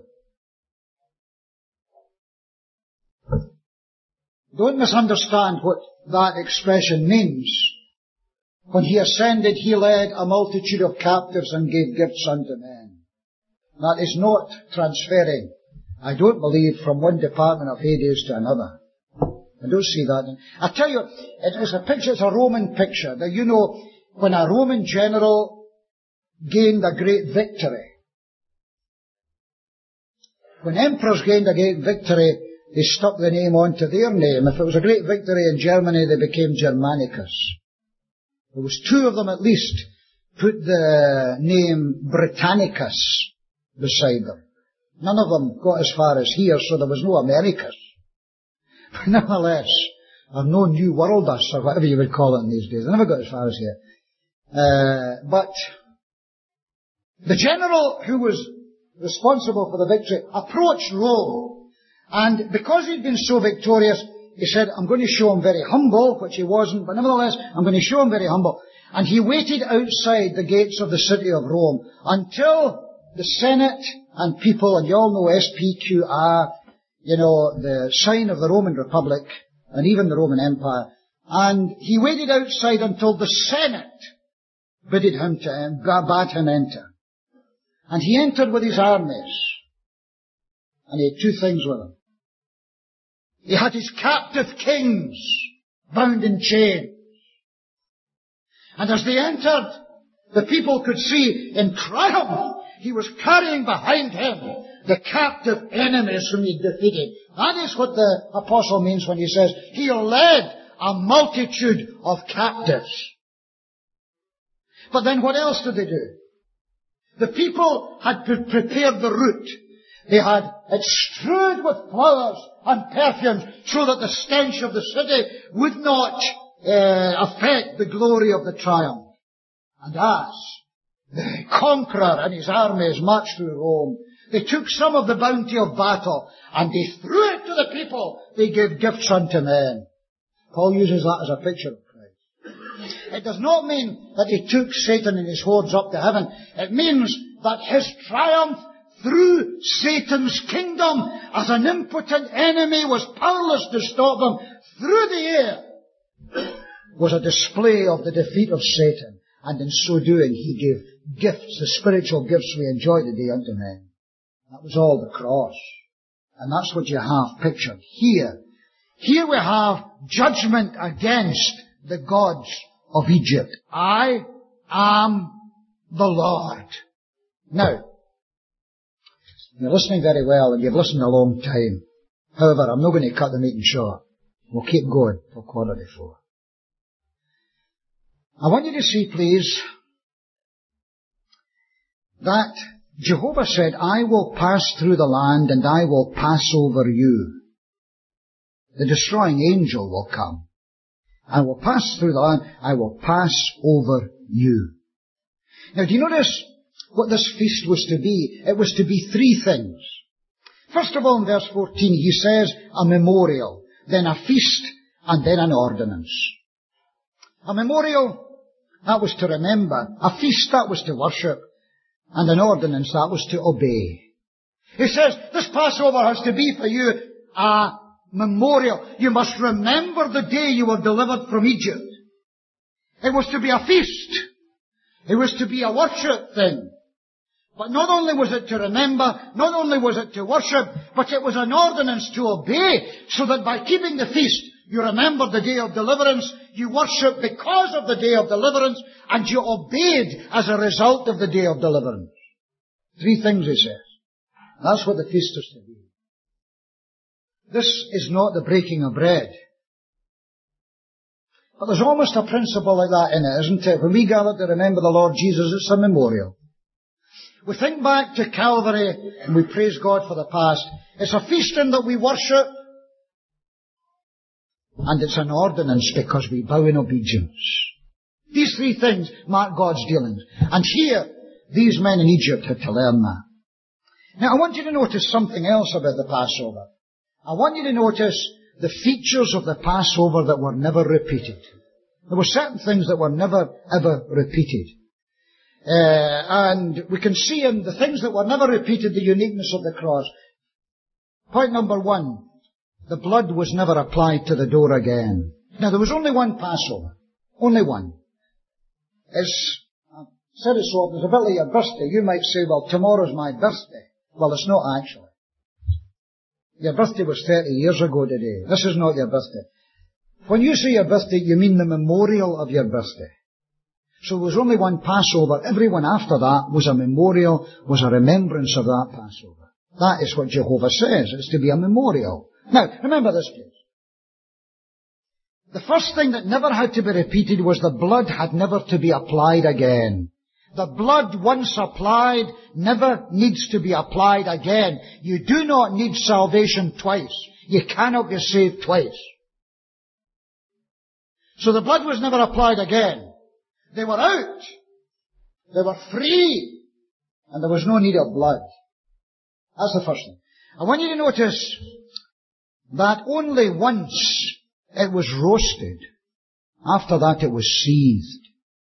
Don't misunderstand what that expression means. When he ascended, he led a multitude of captives and gave gifts unto men. That is not transferring, I don't believe, from one department of Hades to another. I don't see that. I tell you, it is a picture, it's a Roman picture. That you know, when a Roman general gained a great victory, when emperors gained a great victory, they stuck the name onto their name. If it was a great victory in Germany, they became Germanicus. There was two of them at least put the name Britannicus beside them. None of them got as far as here, so there was no Americus. But nevertheless, or no New Worldus, or whatever you would call it in these days. I never got as far as here. Uh, but the general who was responsible for the victory approached Rome, and because he'd been so victorious, he said, I'm going to show him very humble, which he wasn't, but nevertheless, I'm going to show him very humble. And he waited outside the gates of the city of Rome until the Senate and people, and you all know S P Q R, you know, the sign of the Roman Republic, and even the Roman Empire, and he waited outside until the Senate bidded him to, bade him enter. And he entered with his armies, and he had two things with him. He had his captive kings bound in chains. And as they entered, the people could see in triumph he was carrying behind him the captive enemies whom he defeated. That is what the apostle means when he says he led a multitude of captives. But then what else did they do? The people had pre- prepared the route. They had it strewed with flowers and perfumes so that the stench of the city would not uh, affect the glory of the triumph. And as the conqueror and his armies marched through Rome, they took some of the bounty of battle and they threw it to the people. They gave gifts unto men. Paul uses that as a picture of Christ. It does not mean that he took Satan and his hordes up to heaven. It means that his triumph through Satan's kingdom as an impotent enemy was powerless to stop him through the air was a display of the defeat of Satan. And in so doing, he gave gifts, the spiritual gifts we enjoy today unto men. That was all the cross. And that's what you have pictured here. Here we have judgment against the gods of Egypt. I am the Lord. Now, you're listening very well and you've listened a long time. However, I'm not going to cut the meeting short. We'll keep going till quarter to four. I want you to see, please, that Jehovah said, I will pass through the land and I will pass over you. The destroying angel will come. I will pass through the land, I will pass over you. Now, do you notice what this feast was to be? It was to be three things. First of all, in verse fourteen, he says a memorial, then a feast, and then an ordinance. A memorial, that was to remember. A feast, that was to worship. And an ordinance, that was to obey. He says, this Passover has to be for you a memorial. You must remember the day you were delivered from Egypt. It was to be a feast. It was to be a worship thing. But not only was it to remember, not only was it to worship, but it was an ordinance to obey, so that by keeping the feast, you remembered the day of deliverance, you worshipped because of the day of deliverance, and you obeyed as a result of the day of deliverance. Three things, he says. That's what the feast is to be. This is not the breaking of bread. But there's almost a principle like that in it, isn't it? When we gather to remember the Lord Jesus, it's a memorial. We think back to Calvary and we praise God for the past. It's a feasting that we worship. And it's an ordinance because we bow in obedience. These three things mark God's dealings. And here, these men in Egypt had to learn that. Now I want you to notice something else about the Passover. I want you to notice the features of the Passover that were never repeated. There were certain things that were never, ever repeated. Uh, and we can see in the things that were never repeated the uniqueness of the cross. Point number one, the blood was never applied to the door again. Now there was only one Passover. Only one. It's, I've said it so often, it's a bit like your birthday. You might say, well, tomorrow's my birthday. Well, it's not actually. Your birthday was thirty years ago today. This is not your birthday. When you say your birthday, you mean the memorial of your birthday. So there was only one Passover. Everyone after that was a memorial, was a remembrance of that Passover. That is what Jehovah says. It's to be a memorial. Now, remember this, please. The first thing that never had to be repeated was the blood had never to be applied again. The blood once applied never needs to be applied again. You do not need salvation twice. You cannot be saved twice. So the blood was never applied again. They were out. They were free. And there was no need of blood. That's the first thing. I want you to notice that only once it was roasted. After that it was seethed.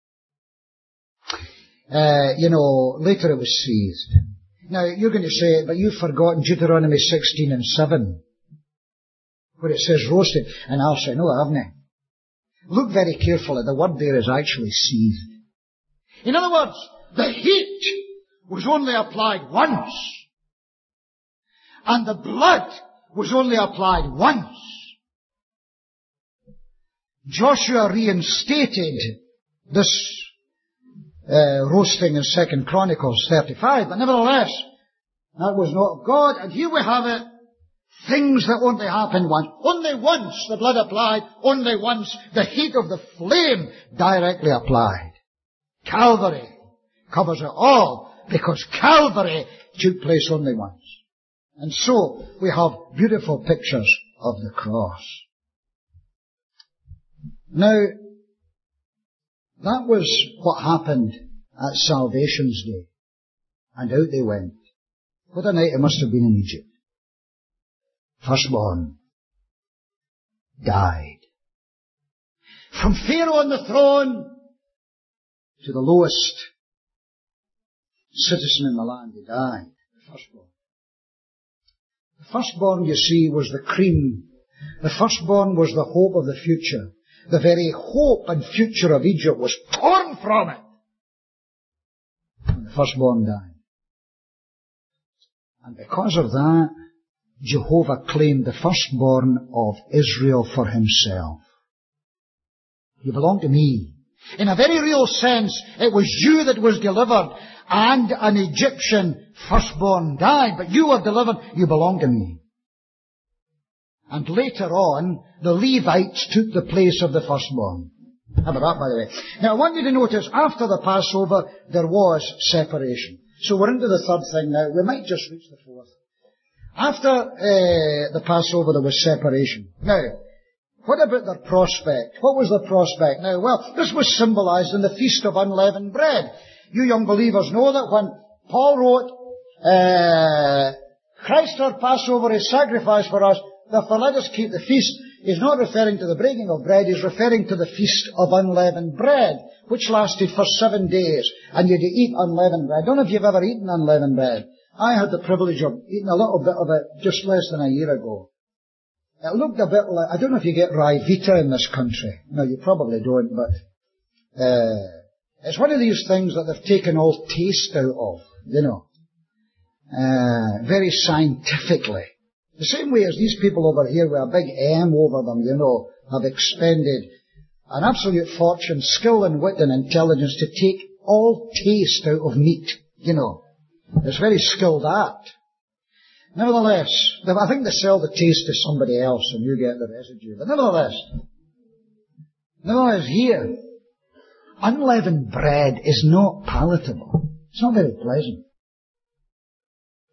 Uh, you know, later it was seethed. Now, you're going to say, but you've forgotten Deuteronomy sixteen and seven, where it says roasted. And I'll say, no, I haven't. Look very carefully. The word there is actually seethed. In other words, the heat was only applied once. And the blood was only applied once. Joshua reinstated this uh, roasting in Second Chronicles thirty-five, but nevertheless, that was not of God. And here we have it. Things that only happened once. Only once the blood applied. Only once the heat of the flame directly applied. Calvary covers it all because Calvary took place only once. And so we have beautiful pictures of the cross. Now, that was what happened at Salvation's Day. And out they went. What a night it must have been in Egypt. Firstborn died. From Pharaoh on the throne to the lowest citizen in the land, he died. The firstborn. The firstborn, you see, was the cream. The firstborn was the hope of the future. The very hope and future of Egypt was torn from it. And the firstborn died. And because of that, Jehovah claimed the firstborn of Israel for himself. You belong to me. In a very real sense, it was you that was delivered, and an Egyptian firstborn died, but you were delivered, you belong to me. And later on, the Levites took the place of the firstborn. How about that, by the way? Now, I want you to notice, after the Passover, there was separation. So we're into the third thing now. We might just reach the fourth. After uh, the Passover, there was separation. Now, what about their prospect? What was their prospect? Now, well, this was symbolized in the Feast of Unleavened Bread. You young believers know that when Paul wrote, uh, Christ our Passover is sacrificed for us, therefore let us keep the feast, he's not referring to the breaking of bread, he's referring to the Feast of Unleavened Bread, which lasted for seven days, and you'd eat unleavened bread. I don't know if you've ever eaten unleavened bread. I had the privilege of eating a little bit of it just less than a year ago. It looked a bit like, I don't know if you get Ryvita in this country. No, you probably don't, but uh, it's one of these things that they've taken all taste out of, you know, uh, very scientifically. The same way as these people over here with a big M over them, you know, have expended an absolute fortune, skill and wit and intelligence to take all taste out of meat, you know. It's very skilled act. Nevertheless, I think they sell the taste to somebody else and you get the residue. But nevertheless, nevertheless here, unleavened bread is not palatable. It's not very pleasant.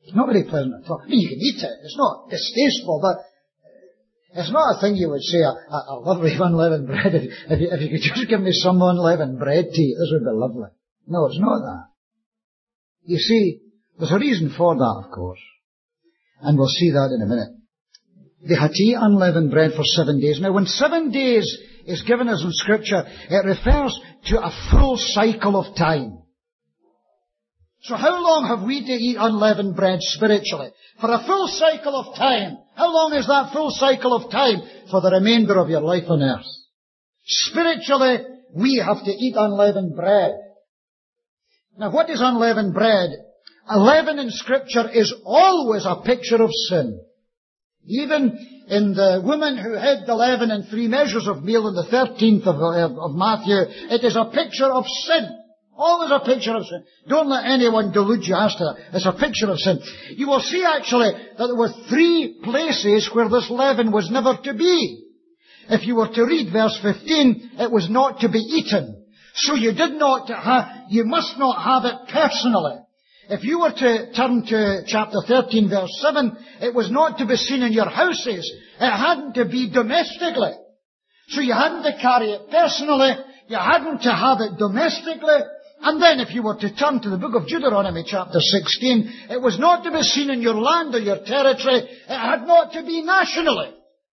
It's not very pleasant at all. I mean, you can eat it. It's not distasteful, but it's not a thing you would say, a, a, a lovely unleavened bread. If, if, you, if you could just give me some unleavened bread to eat, this would be lovely. No, it's not that. You see, there's a reason for that, of course. And we'll see that in a minute. They had to eat unleavened bread for seven days. Now, when seven days is given us in Scripture, it refers to a full cycle of time. So how long have we to eat unleavened bread spiritually? For a full cycle of time. How long is that full cycle of time? For the remainder of your life on earth. Spiritually, we have to eat unleavened bread. Now, what is unleavened bread? Leaven in Scripture is always a picture of sin. Even in the woman who hid the leaven in three measures of meal in the thirteenth of, of, of Matthew, it is a picture of sin. Always a picture of sin. Don't let anyone delude you as to that. It's a picture of sin. You will see actually that there were three places where this leaven was never to be. If you were to read verse fifteen, it was not to be eaten. So you did not have, you must not have it personally. If you were to turn to chapter thirteen, verse seven, it was not to be seen in your houses. It hadn't to be domestically. So you hadn't to carry it personally. You hadn't to have it domestically. And then if you were to turn to the book of Deuteronomy, chapter sixteen, it was not to be seen in your land or your territory. It had not to be nationally.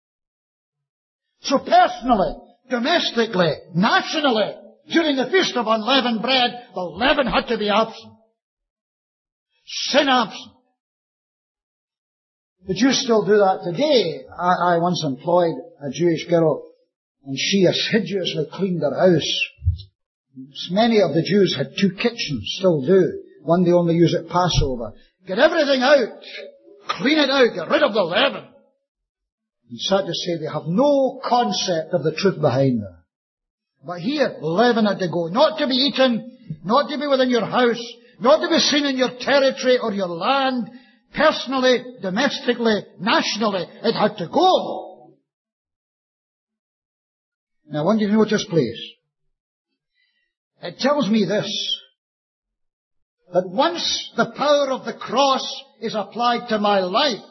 So personally, domestically, nationally, during the Feast of Unleavened Bread, the leaven had to be absent. Sin absent. The Jews still do that today. I, I once employed a Jewish girl, and she assiduously cleaned her house. Many of the Jews had two kitchens, still do. One they only use at Passover. Get everything out. Clean it out. Get rid of the leaven. And sad to say, they have no concept of the truth behind that. But here, leaven had to go. Not to be eaten, not to be within your house, not to be seen in your territory or your land, personally, domestically, nationally. It had to go. Now I want you to notice, please. It tells me this, that once the power of the cross is applied to my life,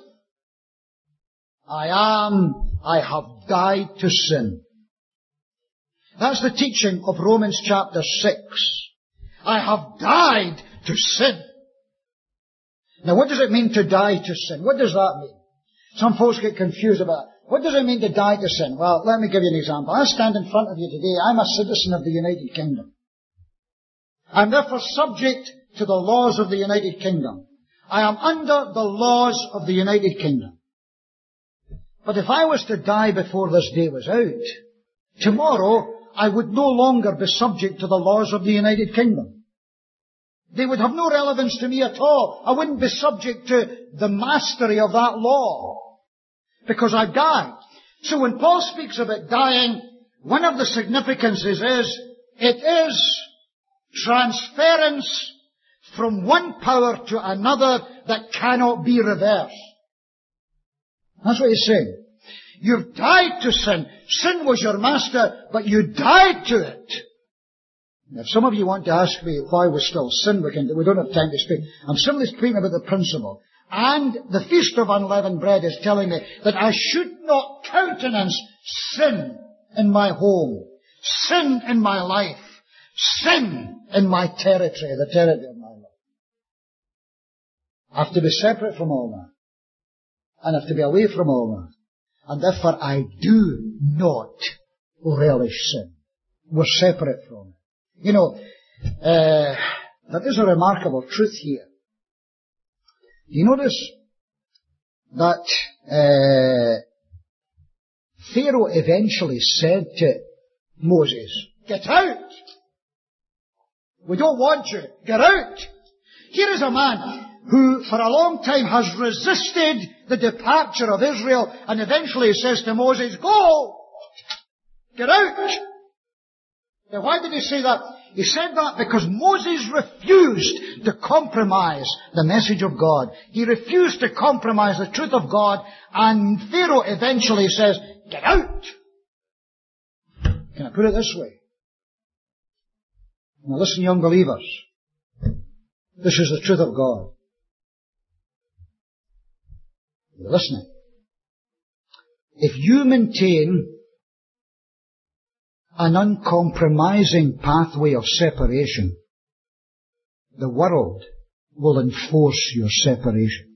I am, I have died to sin. That's the teaching of Romans chapter six. I have died to sin. Now what does it mean to die to sin? What does that mean? Some folks get confused about it. What does it mean to die to sin? Well, let me give you an example. I stand in front of you today. I'm a citizen of the United Kingdom. I'm therefore subject to the laws of the United Kingdom. I am under the laws of the United Kingdom. But if I was to die before this day was out, tomorrow I would no longer be subject to the laws of the United Kingdom. They would have no relevance to me at all. I wouldn't be subject to the mastery of that law, because I've died. So when Paul speaks about dying, one of the significances is, it is transference from one power to another that cannot be reversed. That's what he's saying. You've died to sin. Sin was your master, but you died to it. Now, if some of you want to ask me why we still sin, we, can, we don't have time to speak. I'm simply speaking about the principle. And the Feast of Unleavened Bread is telling me that I should not countenance sin in my home, sin in my life, sin in my territory, the territory of my life. I have to be separate from all that. And I have to be away from all that. And therefore I do not relish sin. We're separate from it. You know, uh, there is a remarkable truth here. Do you notice that uh, Pharaoh eventually said to Moses, "Get out! We don't want you. Get out!" Here is a man who for a long time has resisted the departure of Israel, and eventually says to Moses, "Go! Get out!" Now why did he say that? He said that because Moses refused to compromise the message of God. He refused to compromise the truth of God, and Pharaoh eventually says, "Get out!" Can I put it this way? Now listen, young believers. This is the truth of God. You're listening. If you maintain an uncompromising pathway of separation, the world will enforce your separation.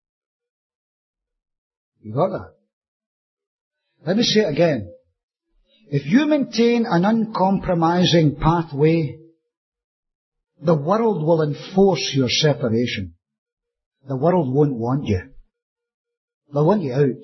You got that? Let me say it again. If you maintain an uncompromising pathway, the world will enforce your separation. The world won't want you. They'll want you out.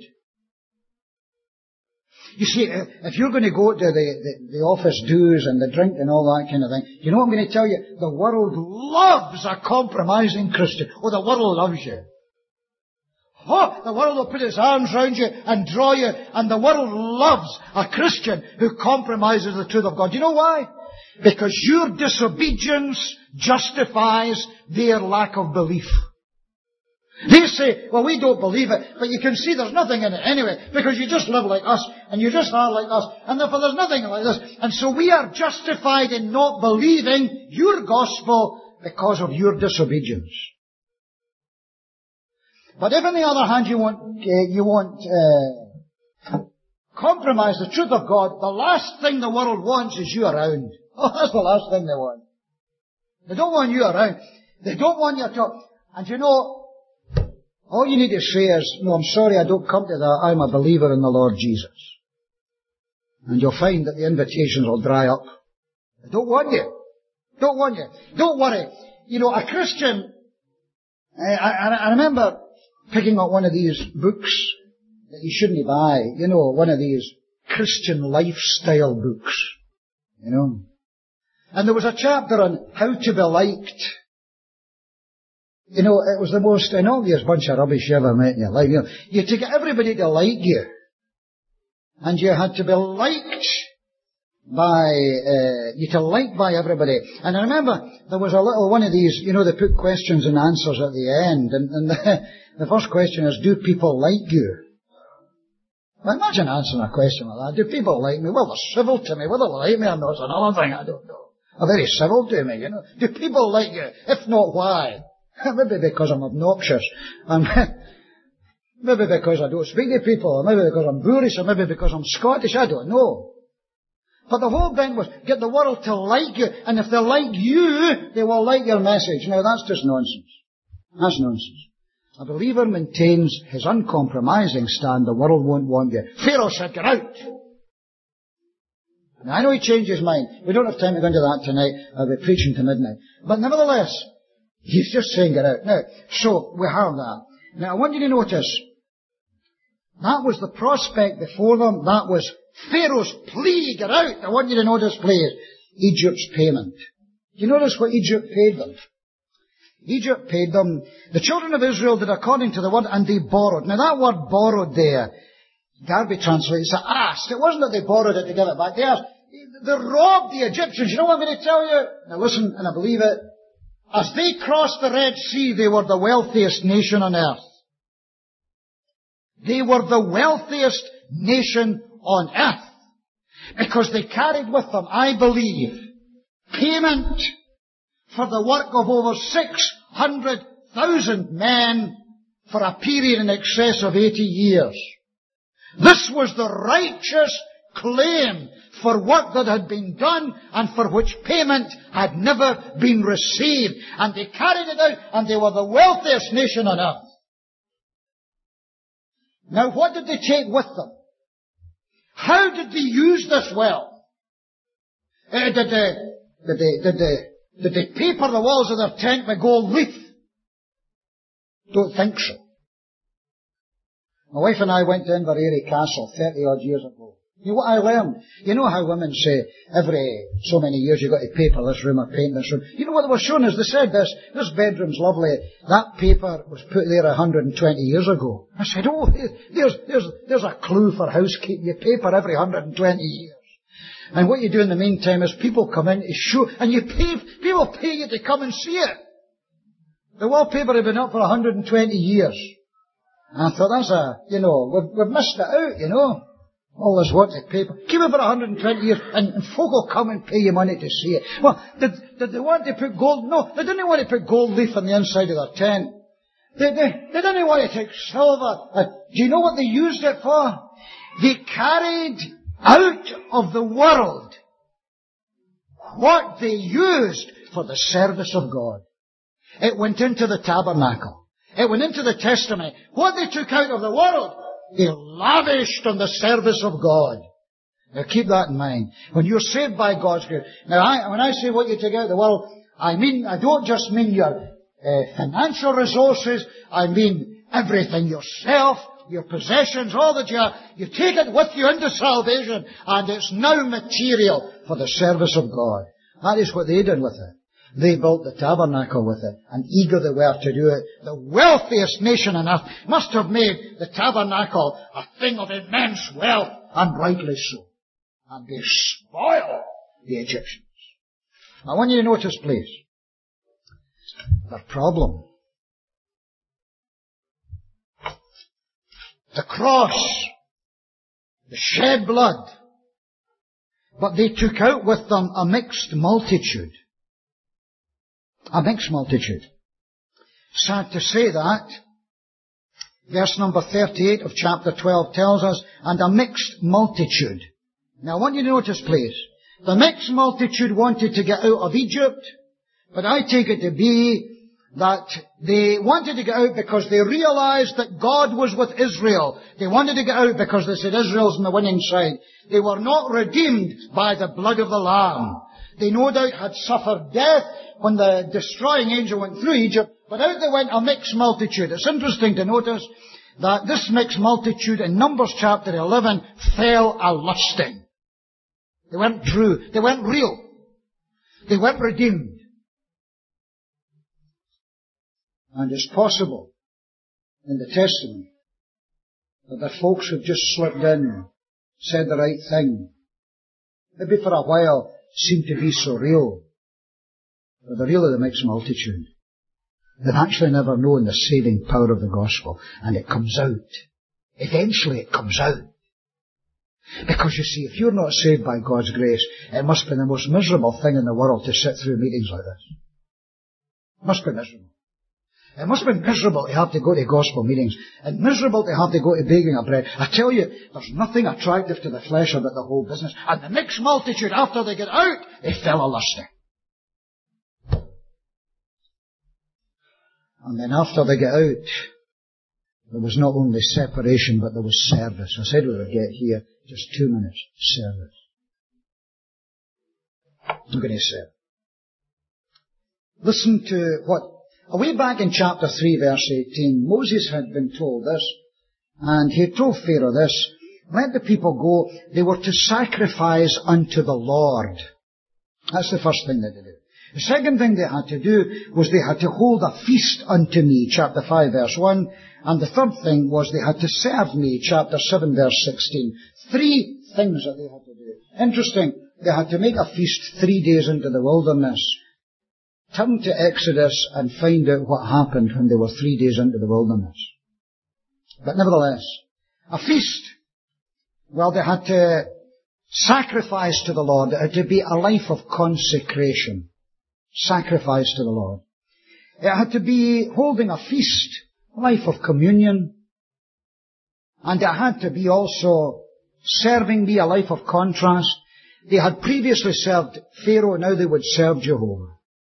You see, if you're going to go to the, the, the office dues and the drink and all that kind of thing, you know what I'm going to tell you? The world loves a compromising Christian. Oh, the world loves you. Oh, the world will put its arms around you and draw you, and the world loves a Christian who compromises the truth of God. Do you know why? Because your disobedience justifies their lack of belief. They say, well, we don't believe it, but you can see there's nothing in it anyway, because you just live like us, and you just are like us, and therefore there's nothing like this. And so we are justified in not believing your gospel because of your disobedience. But if on the other hand you want, uh, you want, uh, compromise the truth of God, the last thing the world wants is you around. Oh, that's the last thing they want. They don't want you around. They don't want you to, and you know, all you need to say is, no, I'm sorry, I don't come to that. I'm a believer in the Lord Jesus. And you'll find that the invitations will dry up. They don't want you. Don't want you. Don't worry. You know, a Christian, I, I, I remember picking up one of these books that you shouldn't buy. You know, one of these Christian lifestyle books. You know. And there was a chapter on how to be liked. You know, it was the most innocuous bunch of rubbish you ever met in your life. You know, you had to get everybody to like you. And you had to be liked by, uh, you to like by everybody. And I remember there was a little one of these, you know, they put questions and answers at the end. And, and the, the first question is, do people like you? Well, imagine answering a question like that. Do people like me? Well, they're civil to me. Whether they like me or not is another thing. I don't know. They're very civil to me, you know. Do people like you? If not, why? Maybe because I'm obnoxious. Um, maybe because I don't speak to people. Or maybe because I'm boorish. Or maybe because I'm Scottish. I don't know. But the whole thing was get the world to like you. And if they like you, they will like your message. Now that's just nonsense. That's nonsense. A believer maintains his uncompromising stand. The world won't want you. Pharaoh said, get out. Now I know he changed his mind. We don't have time to go into that tonight. I'll be preaching to midnight. But nevertheless, he's just saying it out. Now, so we have that. Now I want you to notice, that was the prospect before them. That was Pharaoh's plea, get out. I want you to notice, please, Egypt's payment. Do you notice what Egypt paid them? Egypt paid them, the children of Israel did according to the word, and they borrowed. Now that word borrowed there, Darby translates it, asked. It wasn't that they borrowed it to give it back. They asked. They robbed the Egyptians. You know what I'm going to tell you? Now listen, and I believe it. As they crossed the Red Sea, they were the wealthiest nation on earth. They were the wealthiest nation on earth. Because they carried with them, I believe, payment for the work of over six hundred thousand men for a period in excess of eighty years. This was the righteous claim for work that had been done and for which payment had never been received. And they carried it out, and they were the wealthiest nation on earth. Now what did they take with them? How did they use this wealth? Uh, did, they, did, they, did, they, did they paper the walls of their tent with gold leaf? Don't think so. My wife and I went to Inverary Castle thirty odd years ago. You know what I learned? You know how women say every so many years you've got to paper this room or paint this room. You know what they were showing us? They said this, this bedroom's lovely. That paper was put there one hundred twenty years ago. I said, oh, there's, there's, there's a clue for housekeeping. You paper every one hundred twenty years. And what you do in the meantime is people come in to show, and you pay, people pay you to come and see it. The wallpaper had been up for one hundred twenty years. And I thought, that's a, you know, we've, we've missed it out, you know. All this work to paper. Keep it for one hundred twenty years, and, and folk will come and pay you money to see it. Well, did, did they want to put gold? No, they didn't want to put gold leaf on the inside of their tent. They, they, they didn't want to take silver. Uh, do you know what they used it for? They carried out of the world what they used for the service of God. It went into the tabernacle. It went into the Testament. What they took out of the world, they lavished on the service of God. Now keep that in mind. When you're saved by God's grace. Now I, when I say what you take out of the world, I mean, I don't just mean your uh, financial resources. I mean everything. Yourself, your possessions, all that you have. You take it with you into salvation, and it's now material for the service of God. That is what they did with it. They built the tabernacle with it, and eager they were to do it. The wealthiest nation on earth must have made the tabernacle a thing of immense wealth, and rightly so. And they spoiled the Egyptians. I want you to notice, please, the problem. The cross, the shed blood, but they took out with them a mixed multitude. A mixed multitude. Sad to say that. Verse number thirty-eight of chapter twelve tells us, and a mixed multitude. Now I want you to notice, please, the mixed multitude wanted to get out of Egypt, but I take it to be that they wanted to get out because they realized that God was with Israel. They wanted to get out because they said Israel's on the winning side. They were not redeemed by the blood of the Lamb. They no doubt had suffered death when the destroying angel went through Egypt, but out they went a mixed multitude. It's interesting to notice that this mixed multitude in Numbers chapter eleven fell a-lusting. They weren't true. They weren't real. They weren't redeemed. And it's possible in the Testament that the folks who've just slipped in, said the right thing, maybe for a while seemed to be so real, but they're really the mixed multitude. They've actually never known the saving power of the gospel, and it comes out. Eventually it comes out. Because you see, if you're not saved by God's grace, it must be the most miserable thing in the world to sit through meetings like this. It must be miserable. It must be miserable to have to go to gospel meetings, and miserable to have to go to baking of bread. I tell you, there's nothing attractive to the flesh about the whole business. And the mixed multitude, after they get out, they fell a-lusting. And then after they get out, there was not only separation, but there was service. I said we would get here just two minutes. Service. I'm going to serve. Listen to what, way back in chapter three, verse eighteen, Moses had been told this, and he had told Pharaoh this, let the people go, they were to sacrifice unto the Lord. That's the first thing that they did. The second thing they had to do was they had to hold a feast unto me, chapter five, verse one. And the third thing was they had to serve me, chapter seven, verse sixteen. Three things that they had to do. Interesting, they had to make a feast three days into the wilderness. Turn to Exodus and find out what happened when they were three days into the wilderness. But nevertheless, a feast. Well, they had to sacrifice to the Lord. It had to be a life of consecration. Sacrifice to the Lord. It had to be holding a feast, life of communion. And it had to be also serving me, a life of contrast. They had previously served Pharaoh, now they would serve Jehovah.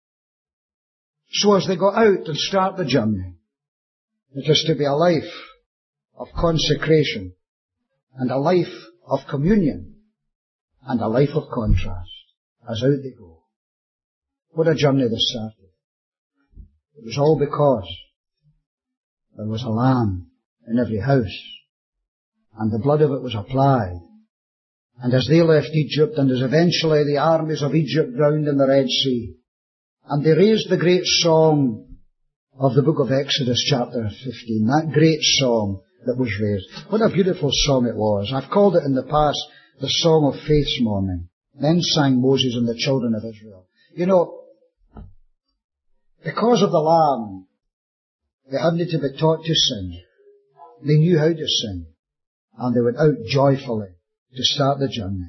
So as they go out and start the journey, it is to be a life of consecration, and a life of communion, and a life of contrast, as out they go. What a journey this started. It was all because there was a lamb in every house, and the blood of it was applied. And as they left Egypt, and as eventually the armies of Egypt drowned in the Red Sea, and they raised the great song of the book of Exodus chapter fifteen, that great song that was raised. What a beautiful song it was. I've called it in the past the Song of Faith's Morning. Then sang Moses and the children of Israel. You know, because of the Lamb, they hadn't to be taught to sing. They knew how to sing. And they went out joyfully to start the journey.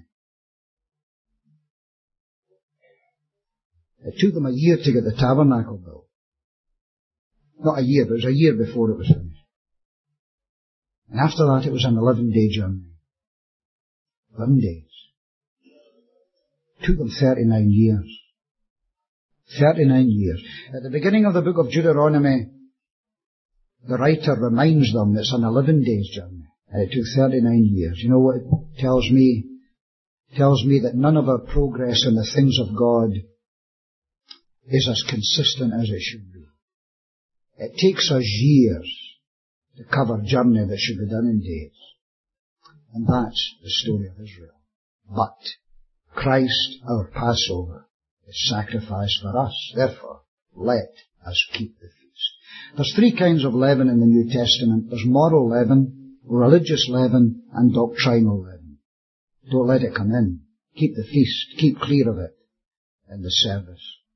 It took them a year to get the tabernacle built. Not a year, but it was a year before it was finished. And after that it was an eleven-day journey. Eleven days. It took them thirty-nine years. Thirty-nine years. At the beginning of the book of Deuteronomy, the writer reminds them it's an eleven days journey. And it took thirty-nine years. You know what it tells me? It tells me that none of our progress in the things of God is as consistent as it should be. It takes us years to cover a journey that should be done in days. And that's the story of Israel. But Christ, our Passover, is sacrificed for us. Therefore, let us keep the feast. There's three kinds of leaven in the New Testament. There's moral leaven, religious leaven, and doctrinal leaven. Don't let it come in. Keep the feast. Keep clear of it in the service.